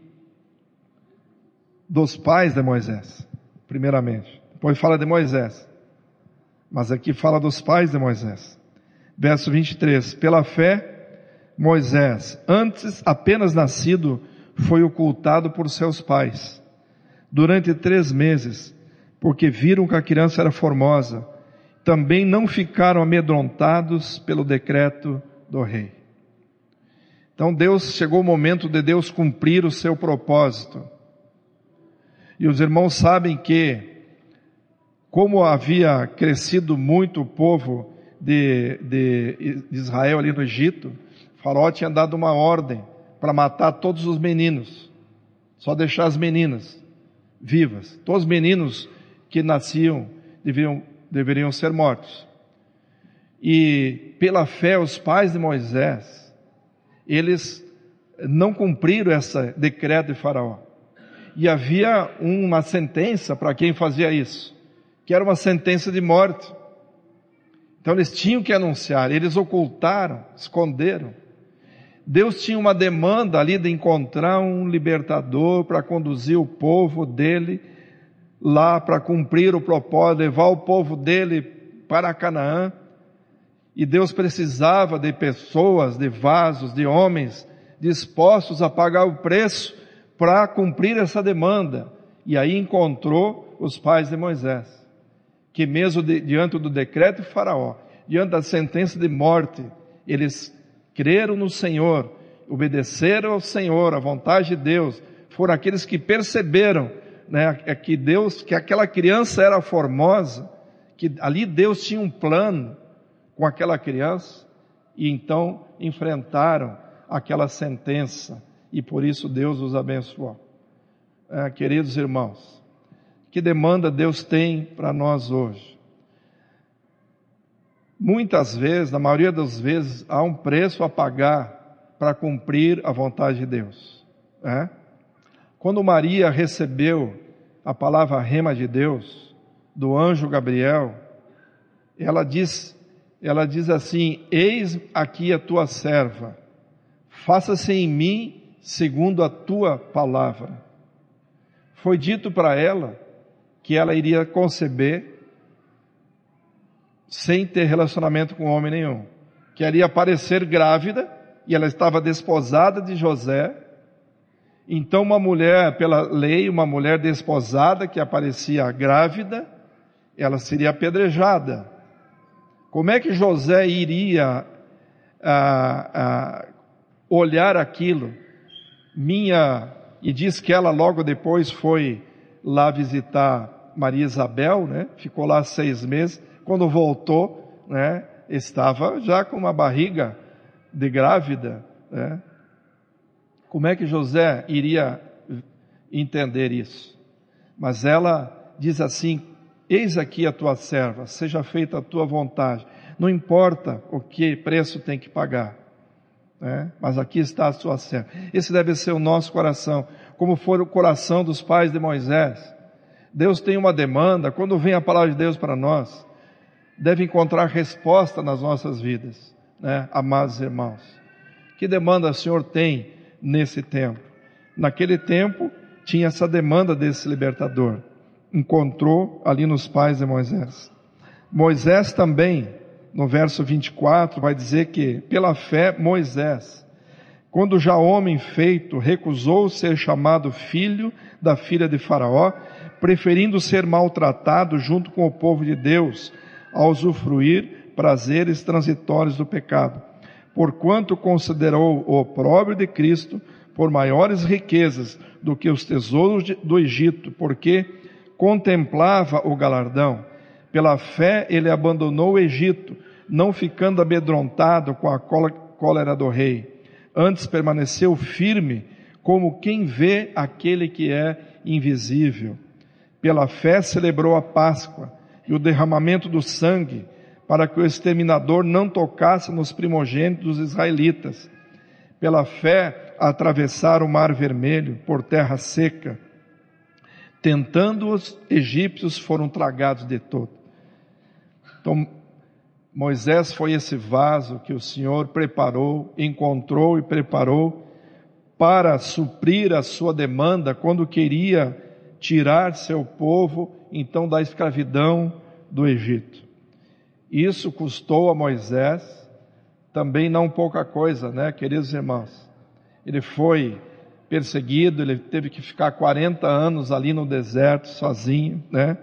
dos pais de Moisés, primeiramente. Depois fala de Moisés. Mas aqui fala dos pais de Moisés. Verso vinte e três. Pela fé, Moisés, antes apenas nascido, foi ocultado por seus pais durante três meses, porque viram que a criança era formosa. Também não ficaram amedrontados pelo decreto do rei. Então Deus, chegou o momento de Deus cumprir o seu propósito. E os irmãos sabem que, como havia crescido muito o povo de, de Israel ali no Egito, Faraó tinha dado uma ordem para matar todos os meninos, só deixar as meninas vivas. Todos os meninos que nasciam deveriam, deveriam ser mortos. E pela fé, os pais de Moisés, eles não cumpriram esse decreto de Faraó. E havia uma sentença para quem fazia isso, que era uma sentença de morte. Então eles tinham que anunciar, eles ocultaram, esconderam. Deus tinha uma demanda ali de encontrar um libertador para conduzir o povo dele lá, para cumprir o propósito, levar o povo dele para Canaã. E Deus precisava de pessoas, de vasos, de homens dispostos a pagar o preço para cumprir essa demanda. E aí encontrou os pais de Moisés, que mesmo de, diante do decreto de Faraó, diante da sentença de morte, eles creram no Senhor, obedeceram ao Senhor, à vontade de Deus, foram aqueles que perceberam, né, que Deus, que aquela criança era formosa, que ali Deus tinha um plano com aquela criança, e então enfrentaram aquela sentença, e por isso Deus os abençoou. É, queridos irmãos, que demanda Deus tem para nós hoje? Muitas vezes, na maioria das vezes, há um preço a pagar para cumprir a vontade de Deus. É? Quando Maria recebeu a palavra rema de Deus, do anjo Gabriel, ela diz, ela diz assim: eis aqui a tua serva, faça-se em mim segundo a tua palavra. Foi dito para ela que ela iria conceber sem ter relacionamento com homem nenhum, que ela ia aparecer grávida, e ela estava desposada de José. Então uma mulher, pela lei, uma mulher desposada que aparecia grávida, ela seria apedrejada. Como é que José iria ah, ah, olhar aquilo? Minha, e diz que ela logo depois foi lá visitar Maria Isabel, né? Ficou lá seis meses. Quando voltou, né, estava já com uma barriga de grávida, né? Como é que José iria entender isso? Mas ela diz assim: eis aqui a tua serva, seja feita a tua vontade. Não importa o que preço tem que pagar, né? Mas aqui está a sua serva. Esse deve ser o nosso coração, como foi o coração dos pais de Moisés. Deus tem uma demanda, quando vem a palavra de Deus para nós, deve encontrar resposta nas nossas vidas, né, amados irmãos? Que demanda o Senhor tem nesse tempo? Naquele tempo tinha essa demanda desse libertador. Encontrou ali nos pais de Moisés. Moisés também, no verso vinte e quatro, vai dizer que pela fé Moisés, quando já homem feito, recusou ser chamado filho da filha de Faraó, preferindo ser maltratado junto com o povo de Deus, a usufruir prazeres transitórios do pecado, porquanto considerou o opróbrio de Cristo por maiores riquezas do que os tesouros do Egito, porque contemplava o galardão. Pela fé ele abandonou o Egito, não ficando amedrontado com a cólera do rei. Antes permaneceu firme, como quem vê aquele que é invisível. Pela fé celebrou a Páscoa e o derramamento do sangue, para que o exterminador não tocasse nos primogênitos dos israelitas. Pela fé atravessaram o mar vermelho por terra seca. Tentando os egípcios, foram tragados de todo. Então, Moisés foi esse vaso que o Senhor preparou, encontrou e preparou para suprir a sua demanda quando queria tirar seu povo, então, da escravidão do Egito. Isso custou a Moisés também não pouca coisa, né, queridos irmãos? Ele foi perseguido, ele teve que ficar quarenta anos ali no deserto sozinho, né?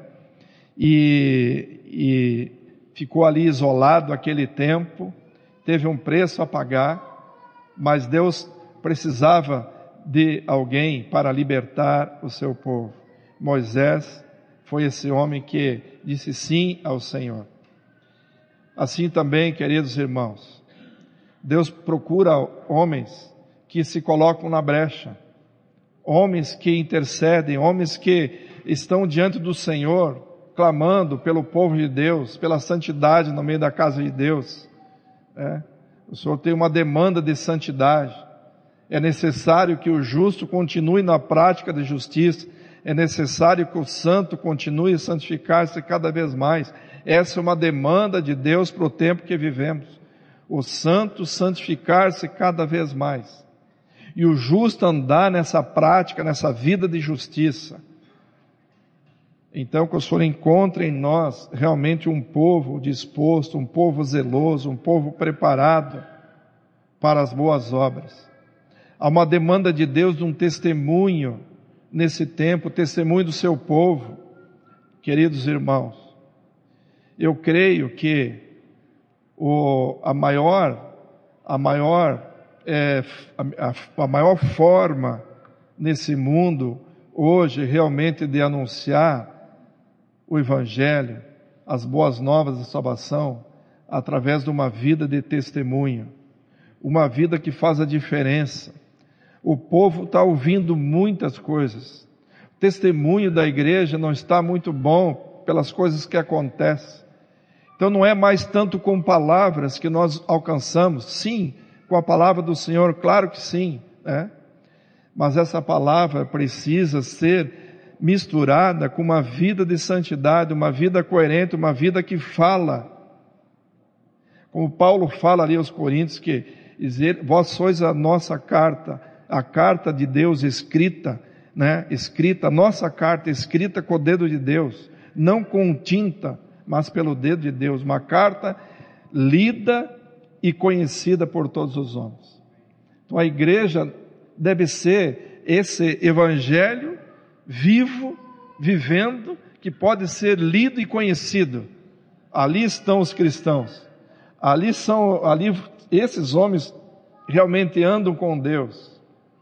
E, e ficou ali isolado aquele tempo, teve um preço a pagar, mas Deus precisava de alguém para libertar o seu povo. Moisés foi esse homem que disse sim ao Senhor. Assim também, queridos irmãos, Deus procura homens que se colocam na brecha, homens que intercedem, homens que estão diante do Senhor, clamando pelo povo de Deus, pela santidade no meio da casa de Deus. É. O Senhor tem uma demanda de santidade. É necessário que o justo continue na prática da justiça. É necessário que o santo continue a santificar-se cada vez mais. Essa é uma demanda de Deus para o tempo que vivemos. O santo santificar-se cada vez mais. E o justo andar nessa prática, nessa vida de justiça. Então, que o Senhor encontre em nós realmente um povo disposto, um povo zeloso, um povo preparado para as boas obras. Há uma demanda de Deus de um testemunho nesse tempo, testemunho do seu povo. Queridos irmãos, eu creio que o, a maior, a maior, é, a, a maior forma nesse mundo hoje realmente de anunciar o Evangelho, as boas novas da salvação, através de uma vida de testemunho, uma vida que faz a diferença. O povo está ouvindo muitas coisas. O testemunho da igreja não está muito bom pelas coisas que acontecem. Então não é mais tanto com palavras que nós alcançamos. Sim, com a palavra do Senhor, claro que sim, né? Mas essa palavra precisa ser misturada com uma vida de santidade, uma vida coerente, uma vida que fala. Como Paulo fala ali aos Coríntios, que dizer, vós sois a nossa carta, a carta de Deus escrita, né? Escrita, a nossa carta escrita com o dedo de Deus, não com tinta, mas pelo dedo de Deus, uma carta lida e conhecida por todos os homens. Então a igreja deve ser esse evangelho vivo, vivendo, que pode ser lido e conhecido. Ali estão os cristãos. Ali são, ali esses homens realmente andam com Deus.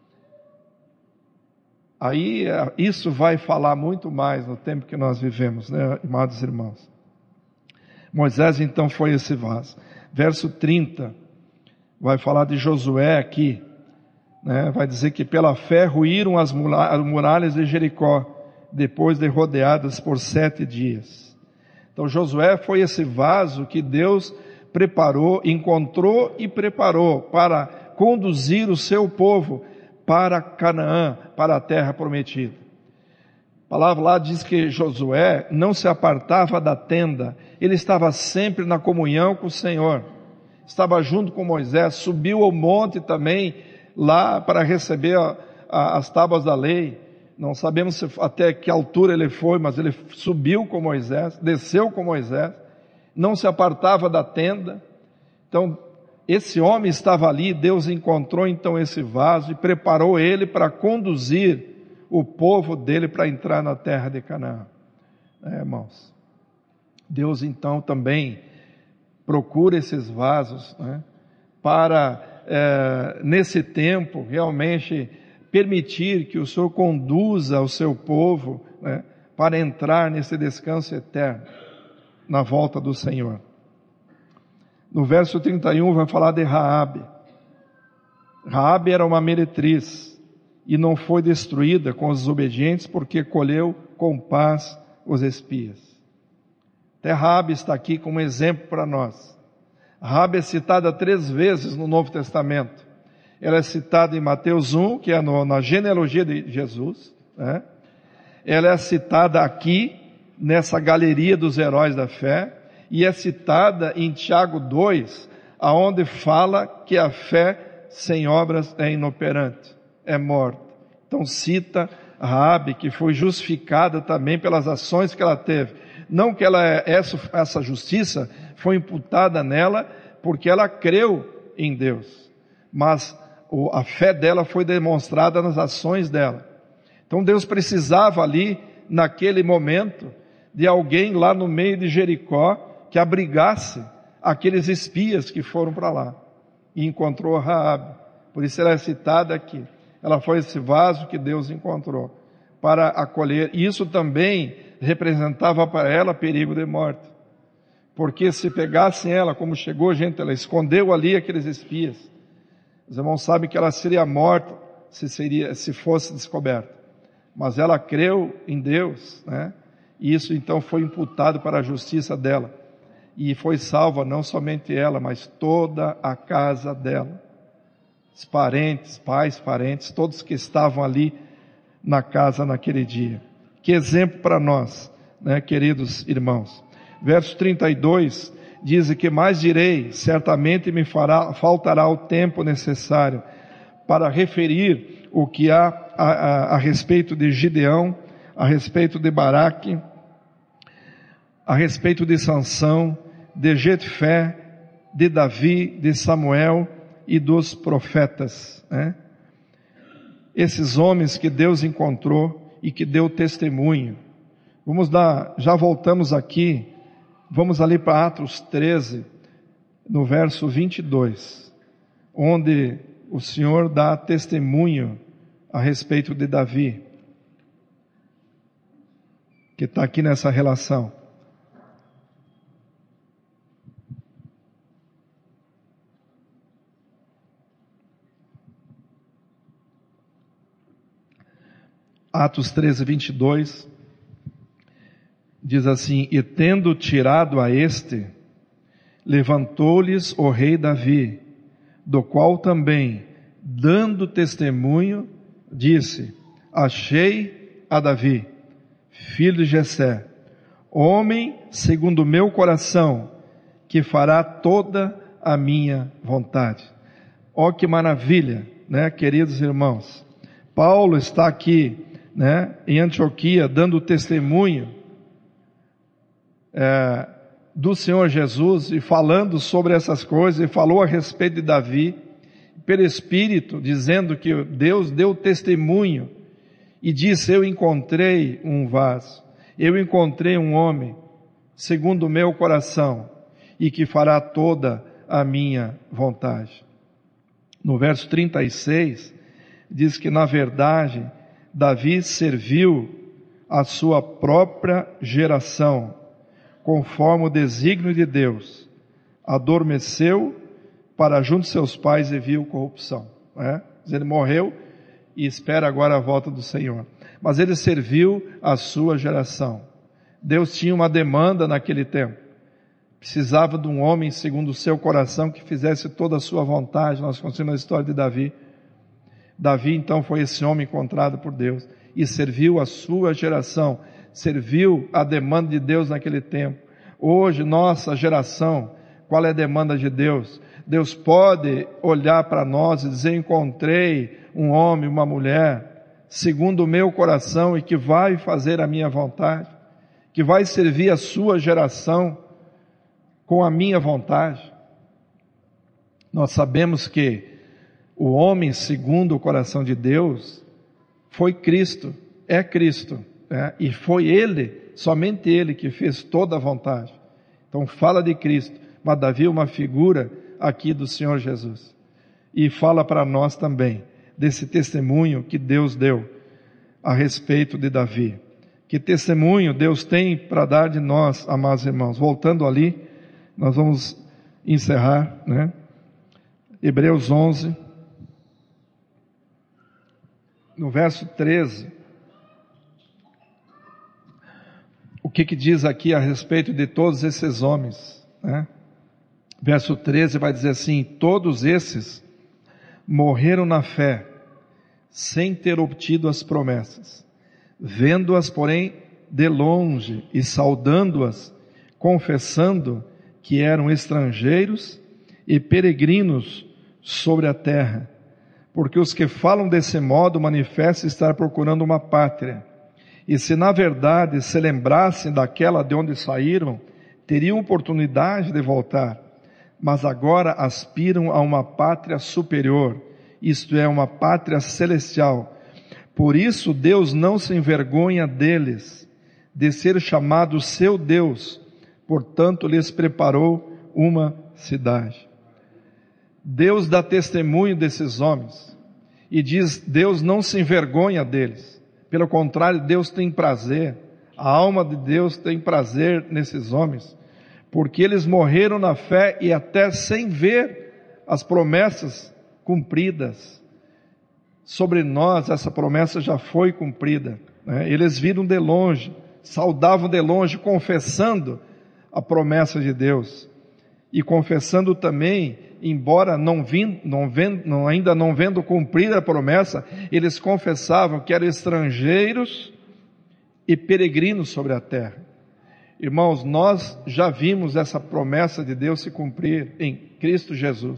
Aí isso vai falar muito mais no tempo que nós vivemos, né, amados irmãos? Moisés então foi esse vaso. Verso trinta, vai falar de Josué aqui, né? Vai dizer que pela fé ruíram as muralhas de Jericó, depois de rodeadas por sete dias. Então Josué foi esse vaso que Deus preparou, encontrou e preparou para conduzir o seu povo para Canaã, para a terra prometida. A palavra lá diz que Josué não se apartava da tenda, ele estava sempre na comunhão com o Senhor, estava junto com Moisés, subiu ao monte também, lá para receber a, a, as tábuas da lei. Não sabemos se, até que altura ele foi, mas ele subiu com Moisés, desceu com Moisés, não se apartava da tenda. Então, esse homem estava ali, Deus encontrou então esse vaso e preparou ele para conduzir o povo dele para entrar na terra de Canaã. É, irmãos, Deus então também procura esses vasos, né, para é, nesse tempo realmente permitir que o Senhor conduza o seu povo, né, para entrar nesse descanso eterno na volta do Senhor. No verso trinta e um vai falar de Raabe. Raabe era uma meretriz e não foi destruída com os desobedientes, porque colheu com paz os espias. Até Raabe está aqui como exemplo para nós. Raabe é citada três vezes no Novo Testamento. Ela é citada em Mateus um, que é no, na genealogia de Jesus, né? Ela é citada aqui, nessa galeria dos heróis da fé, e é citada em Tiago dois, aonde fala que a fé sem obras é inoperante, é morta. Então cita Raabe, que foi justificada também pelas ações que ela teve. Não que ela, essa, essa justiça foi imputada nela porque ela creu em Deus, mas a fé dela foi demonstrada nas ações dela. Então Deus precisava ali, naquele momento, de alguém lá no meio de Jericó que abrigasse aqueles espias que foram para lá. E encontrou Raabe. Por isso ela é citada aqui. Ela foi esse vaso que Deus encontrou para acolher. E isso também representava para ela perigo de morte. Porque se pegassem ela, como chegou gente, ela escondeu ali aqueles espias. Os irmãos sabem que ela seria morta se, seria, se fosse descoberta. Mas ela creu em Deus, né? E isso então foi imputado para a justiça dela. E foi salva não somente ela, mas toda a casa dela. os parentes, pais, parentes, todos que estavam ali na casa naquele dia. Que exemplo para nós, né, queridos irmãos. Verso trinta e dois diz que mais direi, certamente me fará, faltará o tempo necessário para referir o que há a, a, a respeito de Gideão, a respeito de Baraque, a respeito de Sansão, de Jefté, de Davi, de Samuel e dos profetas, né? Esses homens que Deus encontrou e que deu testemunho. Vamos dar, já voltamos aqui, vamos ali para Atos treze, no verso vinte e dois, onde o Senhor dá testemunho a respeito de Davi, que está aqui nessa relação. Atos treze, vinte e dois, diz assim: e tendo tirado a este, levantou-lhes o rei Davi, do qual também, dando testemunho, disse: achei a Davi, filho de Jessé, homem segundo o meu coração, que fará toda a minha vontade. Ó, que maravilha, né, queridos irmãos? Paulo está aqui, né, em Antioquia, dando testemunho é, do Senhor Jesus e falando sobre essas coisas, e falou a respeito de Davi, pelo Espírito, dizendo que Deus deu testemunho e disse: eu encontrei um vaso, eu encontrei um homem segundo o meu coração e que fará toda a minha vontade. No verso trinta e seis, diz que na verdade Davi serviu a sua própria geração, conforme o desígnio de Deus. Adormeceu para junto de seus pais e viu corrupção. Né? Ele morreu e espera agora a volta do Senhor. Mas ele serviu a sua geração. Deus tinha uma demanda naquele tempo. Precisava de um homem segundo o seu coração que fizesse toda a sua vontade. Nós conhecemos a história de Davi. Davi então foi esse homem encontrado por Deus e serviu a sua geração, serviu a demanda de Deus naquele tempo. Hoje, nossa geração, qual é a demanda de Deus? Deus pode olhar para nós e dizer: encontrei um homem, uma mulher, segundo o meu coração e que vai fazer a minha vontade, que vai servir a sua geração com a minha vontade. Nós sabemos que o homem segundo o coração de Deus foi Cristo, é Cristo, né? E foi Ele, somente Ele que fez toda a vontade. Então fala de Cristo, mas Davi é uma figura aqui do Senhor Jesus. E fala para nós também desse testemunho que Deus deu a respeito de Davi. Que testemunho Deus tem para dar de nós, amados irmãos. Voltando ali, nós vamos encerrar, né? Hebreus onze, no verso treze, o que que diz aqui a respeito de todos esses homens, né? Verso treze vai dizer assim: todos esses morreram na fé, sem ter obtido as promessas, vendo-as, porém, de longe e saudando-as, confessando que eram estrangeiros e peregrinos sobre a terra. Porque os que falam desse modo manifestam estar procurando uma pátria. E se na verdade se lembrassem daquela de onde saíram, teriam oportunidade de voltar. Mas agora aspiram a uma pátria superior, isto é, uma pátria celestial. Por isso Deus não se envergonha deles, de ser chamado seu Deus, portanto lhes preparou uma cidade. Deus dá testemunho desses homens e diz: Deus não se envergonha deles, pelo contrário, Deus tem prazer, a alma de Deus tem prazer nesses homens, porque eles morreram na fé e até sem ver as promessas cumpridas. Sobre nós essa promessa já foi cumprida, né? Eles viram de longe, saudavam de longe, confessando a promessa de Deus. e confessando também, embora não vindo, não vendo, não, ainda não vendo cumprir a promessa, eles confessavam que eram estrangeiros e peregrinos sobre a terra. Irmãos, nós já vimos essa promessa de Deus se cumprir em Cristo Jesus.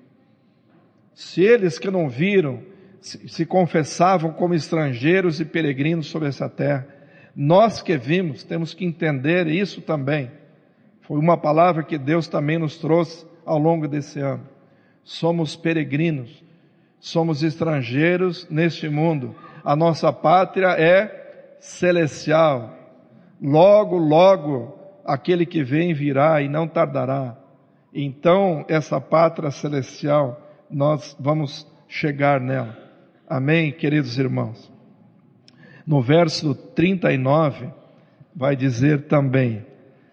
Se eles que não viram, se, se confessavam como estrangeiros e peregrinos sobre essa terra, nós que vimos, temos que entender isso também. Foi uma palavra que Deus também nos trouxe ao longo desse ano. Somos peregrinos, somos estrangeiros neste mundo. A nossa pátria é celestial. Logo, logo, aquele que vem virá e não tardará. Então, essa pátria celestial, nós vamos chegar nela. Amém, queridos irmãos? No verso trinta e nove, vai dizer também,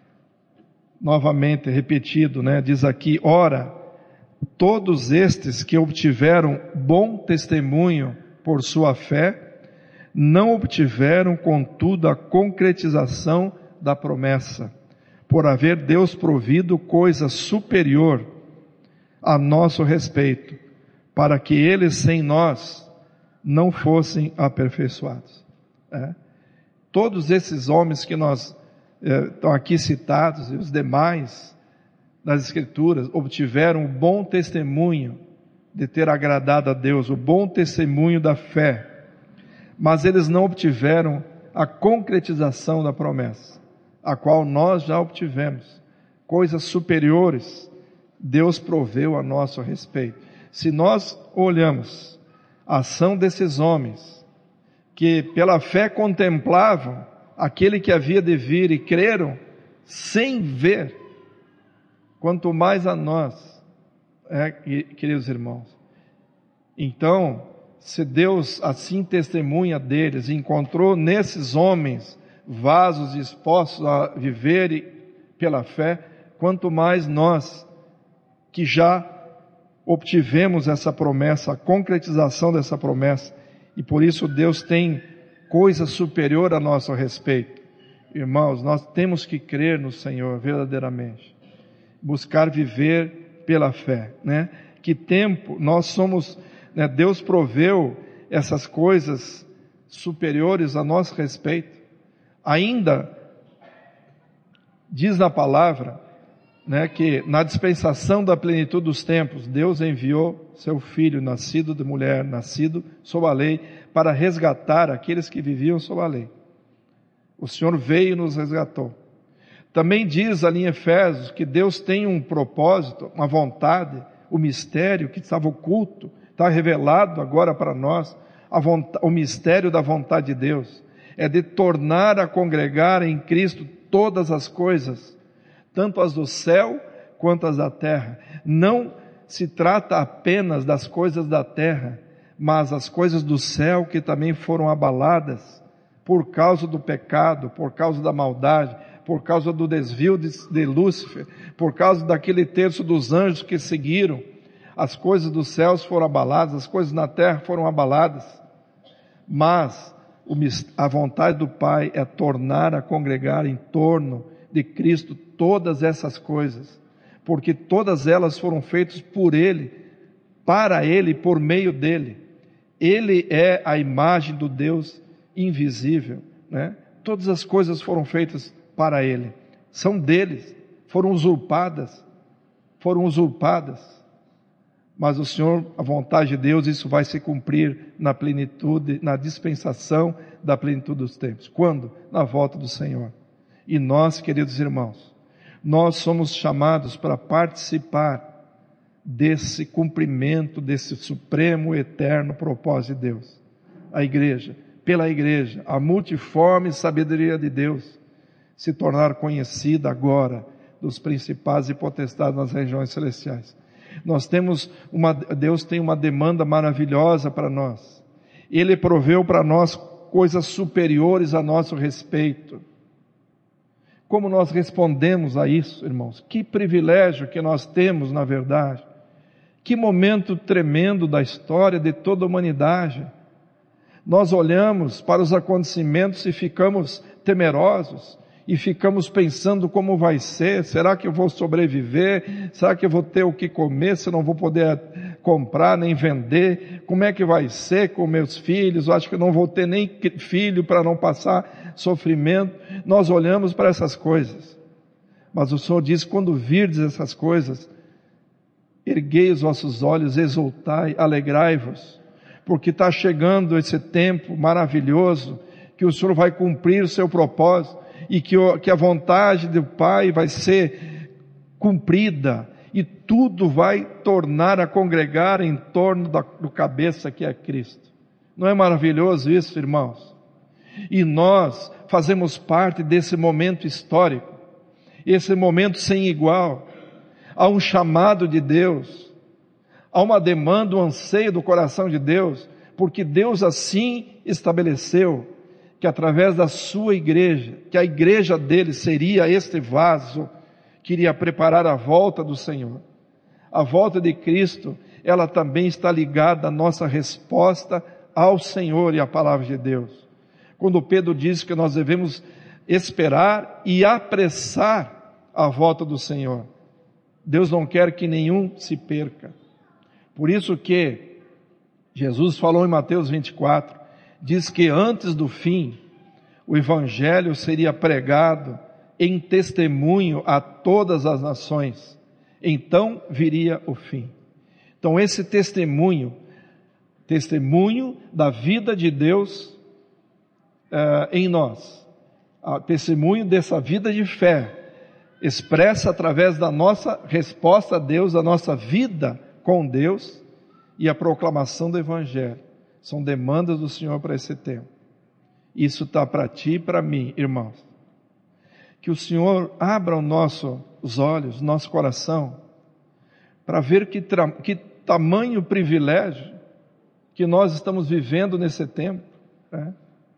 novamente repetido, né? Diz aqui, ora, todos estes que obtiveram bom testemunho por sua fé, não obtiveram, contudo, a concretização da promessa, por haver Deus provido coisa superior a nosso respeito, para que eles sem nós não fossem aperfeiçoados. É. Todos esses homens que nós é, estão aqui citados, e os demais das Escrituras, obtiveram o bom testemunho de ter agradado a Deus, o bom testemunho da fé, mas eles não obtiveram a concretização da promessa, a qual nós já obtivemos. Coisas superiores Deus proveu a nosso respeito. Se nós olhamos a ação desses homens, que pela fé contemplavam aquele que havia de vir e creram, sem ver, quanto mais a nós, é, queridos irmãos. Então, se Deus assim testemunha deles, e encontrou nesses homens vasos dispostos a viverem pela fé, quanto mais nós, que já obtivemos essa promessa, a concretização dessa promessa, e por isso Deus tem coisa superior a nosso respeito. Irmãos, nós temos que crer no Senhor verdadeiramente, buscar viver pela fé, né? Que tempo nós somos, né? Deus proveu essas coisas superiores a nosso respeito. Ainda diz na palavra, né, que na dispensação da plenitude dos tempos, Deus enviou seu Filho, nascido de mulher, nascido sob a lei, para resgatar aqueles que viviam sob a lei. O Senhor veio e nos resgatou. Também diz ali em Efésios que Deus tem um propósito, uma vontade, o mistério que estava oculto, está revelado agora para nós, a vontade, o mistério da vontade de Deus é de tornar a congregar em Cristo todas as coisas, tanto as do céu quanto as da terra. Não se trata apenas das coisas da terra, mas as coisas do céu que também foram abaladas por causa do pecado, por causa da maldade, por causa do desvio de, de Lúcifer, por causa daquele terço dos anjos que seguiram. As coisas dos céus foram abaladas, as coisas na terra foram abaladas, mas a vontade do Pai é tornar a congregar em torno de Cristo todas essas coisas, porque todas elas foram feitas por Ele, para Ele, por meio dEle. Ele é a imagem do Deus invisível, né? Todas as coisas foram feitas para Ele, são deles, foram usurpadas, foram usurpadas, mas o Senhor, a vontade de Deus, isso vai se cumprir na plenitude, na dispensação da plenitude dos tempos. Quando? Na volta do Senhor. E nós, queridos irmãos, nós somos chamados para participar desse cumprimento, desse supremo, eterno propósito de Deus. A igreja, pela igreja, a multiforme sabedoria de Deus se tornar conhecida agora dos principados e potestades nas regiões celestiais. Nós temos uma, Deus tem uma demanda maravilhosa para nós. Ele proveu para nós coisas superiores a nosso respeito. Como nós respondemos a isso, irmãos? Que privilégio que nós temos, na verdade. Que momento tremendo da história de toda a humanidade. Nós olhamos para os acontecimentos e ficamos temerosos e ficamos pensando como vai ser, será que eu vou sobreviver, será que eu vou ter o que comer, se eu não vou poder comprar nem vender, como é que vai ser com meus filhos, eu acho que eu não vou ter nem filho para não passar sofrimento. Nós olhamos para essas coisas, mas o Senhor diz, quando virdes essas coisas, erguei os vossos olhos, exultai, alegrai-vos, porque está chegando esse tempo maravilhoso, que o Senhor vai cumprir o seu propósito, e que, o, que a vontade do Pai vai ser cumprida, e tudo vai tornar a congregar em torno da, do cabeça que é Cristo. Não é maravilhoso isso, irmãos? E nós fazemos parte desse momento histórico, esse momento sem igual. Há um chamado de Deus, há uma demanda, um anseio do coração de Deus, porque Deus assim estabeleceu, que através da sua igreja, que a igreja dele seria este vaso, que iria preparar a volta do Senhor. A volta de Cristo, ela também está ligada à nossa resposta ao Senhor e à palavra de Deus. Quando Pedro diz que nós devemos esperar e apressar a volta do Senhor. Deus não quer que nenhum se perca. Por isso que Jesus falou em Mateus vinte e quatro, diz que antes do fim, o Evangelho seria pregado em testemunho a todas as nações. Então viria o fim. Então esse testemunho, testemunho da vida de Deus uh, em nós, uh, testemunho dessa vida de fé, expressa através da nossa resposta a Deus, a nossa vida com Deus e a proclamação do Evangelho. São demandas do Senhor para esse tempo. Isso está para ti e para mim, irmãos. Que o Senhor abra o nosso, os olhos, nosso coração, para ver que, tra, que tamanho privilégio que nós estamos vivendo nesse tempo. Né?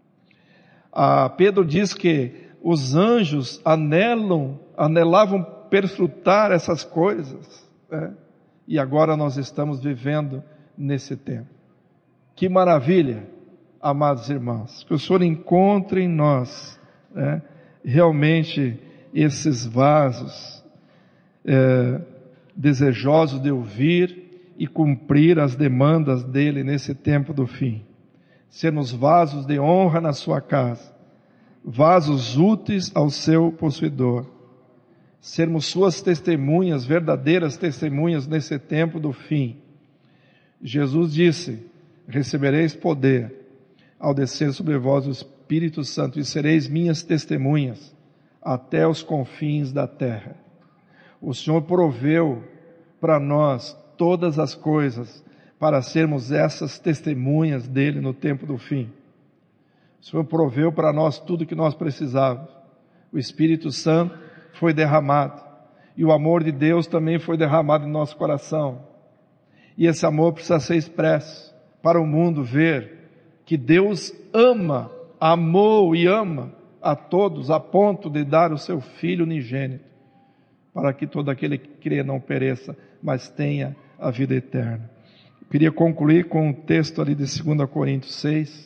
Ah, Pedro diz que os anjos anelam, anelavam perscrutar essas coisas, né? E agora nós estamos vivendo nesse tempo. Que maravilha, amados irmãos, que o Senhor encontre em nós, né, realmente esses vasos é, desejosos de ouvir e cumprir as demandas dele nesse tempo do fim. Sermos vasos de honra na sua casa, vasos úteis ao seu possuidor, sermos suas testemunhas, verdadeiras testemunhas nesse tempo do fim. Jesus disse, recebereis poder ao descer sobre vós o Espírito Santo e sereis minhas testemunhas até os confins da terra. O Senhor proveu para nós todas as coisas para sermos essas testemunhas dele no tempo do fim. O Senhor proveu para nós tudo que nós precisávamos. O Espírito Santo foi derramado e o amor de Deus também foi derramado em nosso coração. E esse amor precisa ser expresso para o mundo ver que Deus ama, amou e ama a todos a ponto de dar o seu Filho unigênito para que todo aquele que crê não pereça, mas tenha a vida eterna. Eu queria concluir com um texto ali de dois Coríntios seis.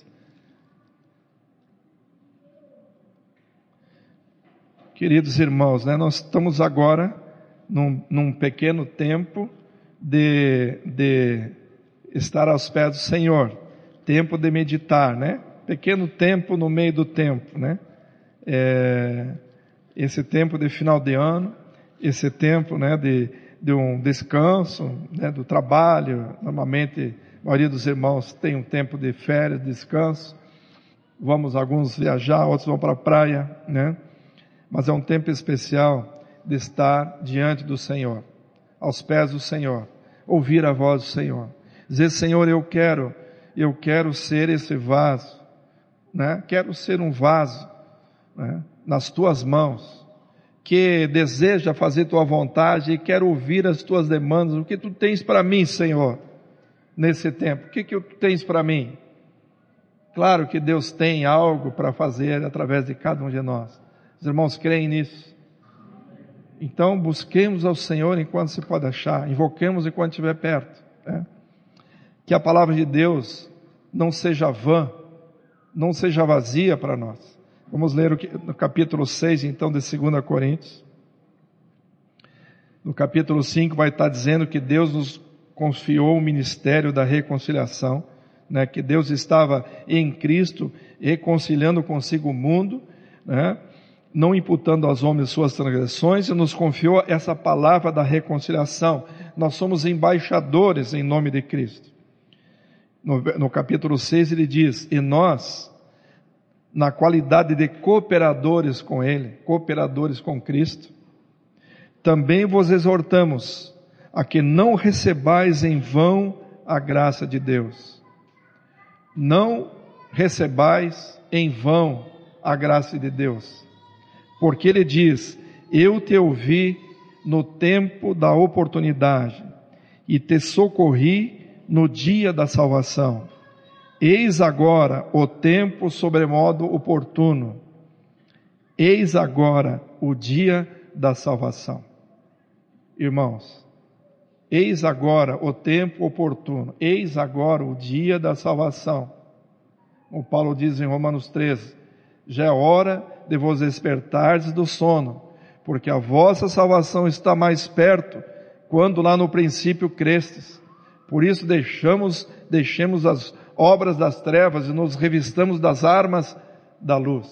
Queridos irmãos, né, nós estamos agora num, num pequeno tempo de, de estar aos pés do Senhor, tempo de meditar, né? Pequeno tempo no meio do tempo, né? É, esse tempo de final de ano, esse tempo, né, de, de um descanso, né, do trabalho. Normalmente a maioria dos irmãos tem um tempo de férias, descanso. Vamos alguns viajar, outros vão para a praia, né? Mas é um tempo especial de estar diante do Senhor, aos pés do Senhor, ouvir a voz do Senhor, dizer, Senhor, eu quero, eu quero ser esse vaso, né? Quero ser um vaso, né, nas tuas mãos, que deseja fazer tua vontade e quero ouvir as tuas demandas. O que tu tens para mim, Senhor, nesse tempo? O que que tu tens para mim? Claro que Deus tem algo para fazer através de cada um de nós. Os irmãos creem nisso? Então busquemos ao Senhor enquanto se pode achar, invoquemos enquanto estiver perto, né? Que a palavra de Deus não seja vã, não seja vazia para nós, Vamos ler o que, no capítulo seis, então, de segunda Coríntios. No capítulo cinco vai estar dizendo que Deus nos confiou o ministério da reconciliação, né? Que Deus estava em Cristo reconciliando consigo o mundo, né? Não imputando aos homens suas transgressões, e nos confiou essa palavra da reconciliação. Nós somos embaixadores em nome de Cristo. No, no capítulo seis ele diz, e nós, na qualidade de cooperadores com Ele, cooperadores com Cristo, também vos exortamos a que não recebais em vão a graça de Deus. Não recebais em vão a graça de Deus. Porque Ele diz, eu te ouvi no tempo da oportunidade e te socorri no dia da salvação. Eis agora o tempo sobremodo oportuno. Eis agora o dia da salvação. Irmãos, eis agora o tempo oportuno. Eis agora o dia da salvação. Como Paulo diz em Romanos treze, já é hora de vos despertardes do sono, porque a vossa salvação está mais perto, quando lá no princípio crestes. Por isso deixamos, deixemos as obras das trevas e nos revistamos das armas da luz,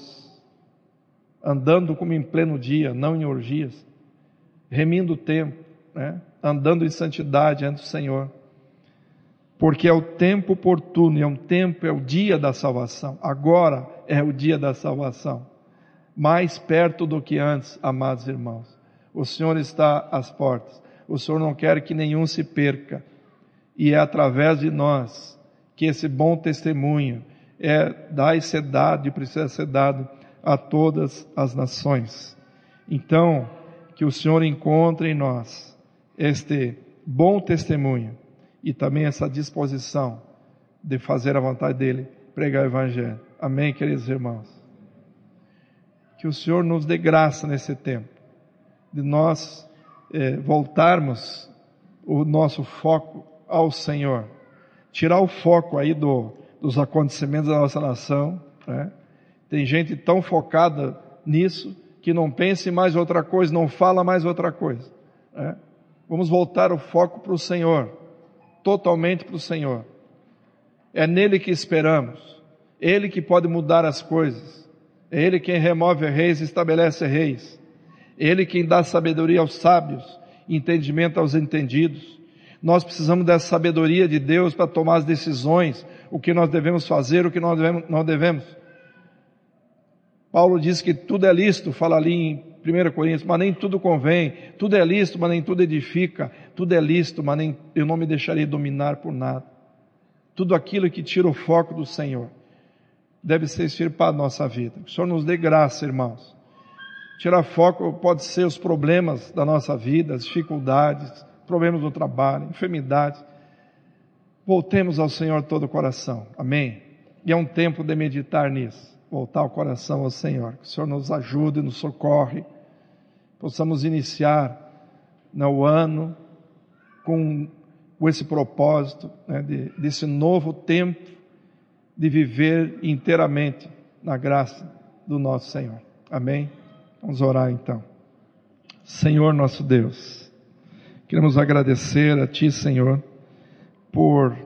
andando como em pleno dia, não em orgias, remindo o tempo, né? Andando em santidade ante o Senhor, porque é o tempo oportuno, é um tempo, é o dia da salvação. Agora é o dia da salvação, mais perto do que antes, amados irmãos. O Senhor está às portas, o Senhor não quer que nenhum se perca, e é através de nós que esse bom testemunho é, dá e ser dado e precisa ser dado a todas as nações. Então, que o Senhor encontre em nós este bom testemunho e também essa disposição de fazer a vontade dEle, pregar o Evangelho. Amém, queridos irmãos? Que o Senhor nos dê graça nesse tempo, de nós eh, voltarmos o nosso foco ao Senhor, tirar o foco aí do, dos acontecimentos da nossa nação, né? Tem gente tão focada nisso, que não pensa em mais outra coisa, não fala mais outra coisa, né? Vamos voltar o foco para o Senhor, totalmente para o Senhor. É nele que esperamos, Ele que pode mudar as coisas, é Ele quem remove reis e estabelece reis, Ele quem dá sabedoria aos sábios, entendimento aos entendidos. Nós precisamos dessa sabedoria de Deus para tomar as decisões, o que nós devemos fazer, o que nós devemos, não devemos. Paulo diz que tudo é lícito, fala ali em primeira Coríntios, mas nem tudo convém. Tudo é lícito, mas nem tudo edifica. Tudo é lícito, mas nem, eu não me deixarei dominar por nada. Tudo aquilo que tira o foco do Senhor deve ser extirpado da nossa vida. Que o Senhor nos dê graça, irmãos. Tirar foco pode ser os problemas da nossa vida, as dificuldades, problemas do trabalho, enfermidades. Voltemos ao Senhor todo o coração. Amém? E é um tempo de meditar nisso. Voltar o coração ao Senhor. Que o Senhor nos ajude, nos socorre. Possamos iniciar no o ano com, com esse propósito, né, de, desse novo tempo de viver inteiramente na graça do nosso Senhor. Amém? Vamos orar então. Senhor nosso Deus, queremos agradecer a Ti, Senhor, por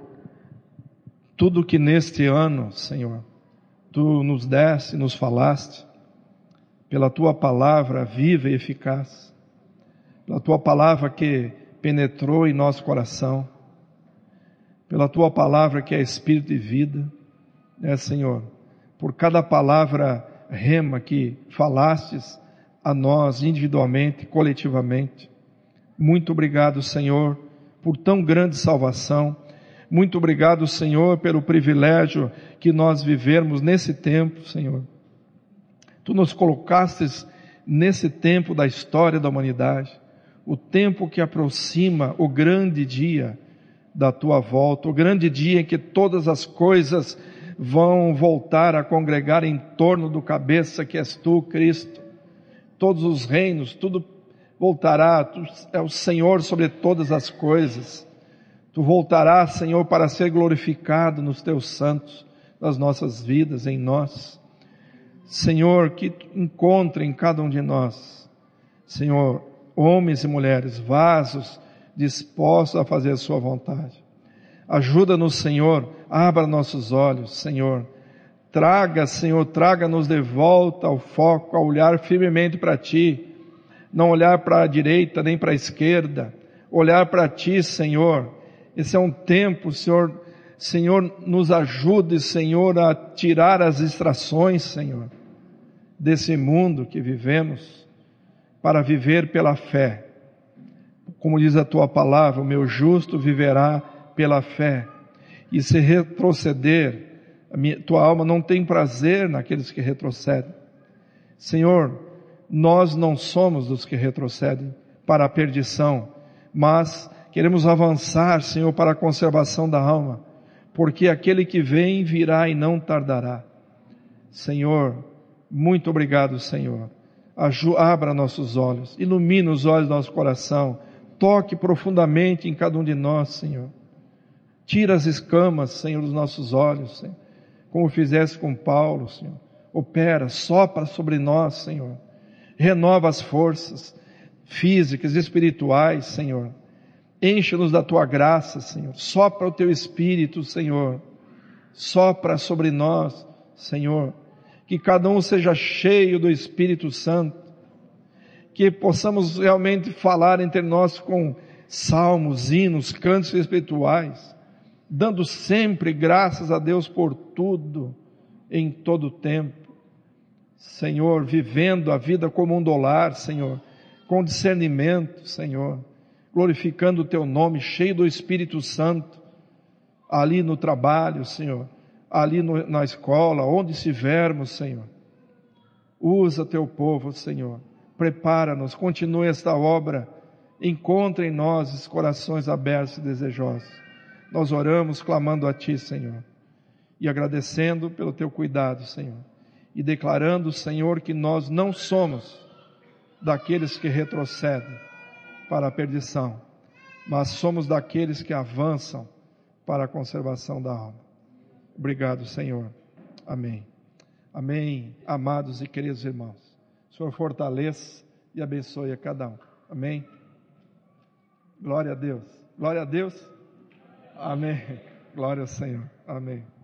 tudo que neste ano, Senhor, Tu nos deste, nos falaste, pela Tua palavra viva e eficaz, pela Tua palavra que penetrou em nosso coração, pela Tua palavra que é Espírito e vida, né, Senhor, por cada palavra rema que falastes a nós individualmente, coletivamente. Muito obrigado, Senhor, por tão grande salvação. Muito obrigado, Senhor, pelo privilégio que nós vivermos nesse tempo, Senhor. Tu nos colocastes nesse tempo da história da humanidade, o tempo que aproxima o grande dia da Tua volta, o grande dia em que todas as coisas vão voltar a congregar em torno do cabeça que és Tu, Cristo. Todos os reinos, tudo voltará, Tu é o Senhor sobre todas as coisas. Tu voltarás, Senhor, para ser glorificado nos Teus santos, nas nossas vidas, em nós. Senhor, que encontre em cada um de nós, Senhor, homens e mulheres, vasos dispostos a fazer a sua vontade. Ajuda-nos, Senhor, abra nossos olhos, Senhor. Traga, Senhor, traga-nos de volta ao foco, a olhar firmemente para Ti. Não olhar para a direita nem para a esquerda. Olhar para Ti, Senhor. Esse é um tempo, Senhor, Senhor, nos ajude, Senhor, a tirar as distrações, Senhor, desse mundo que vivemos, para viver pela fé. Como diz a Tua palavra, o meu justo viverá pela fé. E se retroceder, a minha, Tua alma não tem prazer naqueles que retrocedem. Senhor, nós não somos dos que retrocedem para a perdição, mas queremos avançar, Senhor, para a conservação da alma, porque aquele que vem virá e não tardará. Senhor, muito obrigado, Senhor. Abra nossos olhos, ilumina os olhos do nosso coração, toque profundamente em cada um de nós, Senhor. Tira as escamas, Senhor, dos nossos olhos, Senhor, como fizeste com Paulo, Senhor. Opera, sopra sobre nós, Senhor. Renova as forças físicas e espirituais, Senhor. Enche-nos da Tua graça, Senhor. Sopra o Teu Espírito, Senhor. Sopra sobre nós, Senhor. Que cada um seja cheio do Espírito Santo. Que possamos realmente falar entre nós com salmos, hinos, cantos espirituais, dando sempre graças a Deus por tudo, em todo o tempo. Senhor, vivendo a vida como um dolar, Senhor, com discernimento, Senhor, glorificando o Teu nome, cheio do Espírito Santo, ali no trabalho, Senhor, ali no, na escola, onde estivermos, Senhor. Usa Teu povo, Senhor, prepara-nos, continue esta obra, encontre em nós os corações abertos e desejosos. Nós oramos clamando a Ti, Senhor, e agradecendo pelo Teu cuidado, Senhor, e declarando, Senhor, que nós não somos daqueles que retrocedem para a perdição, mas somos daqueles que avançam para a conservação da alma. Obrigado, Senhor. Amém. Amém, amados e queridos irmãos. O Senhor fortaleça e abençoe a cada um. Amém. Glória a Deus. Glória a Deus. Amém. Glória ao Senhor. Amém.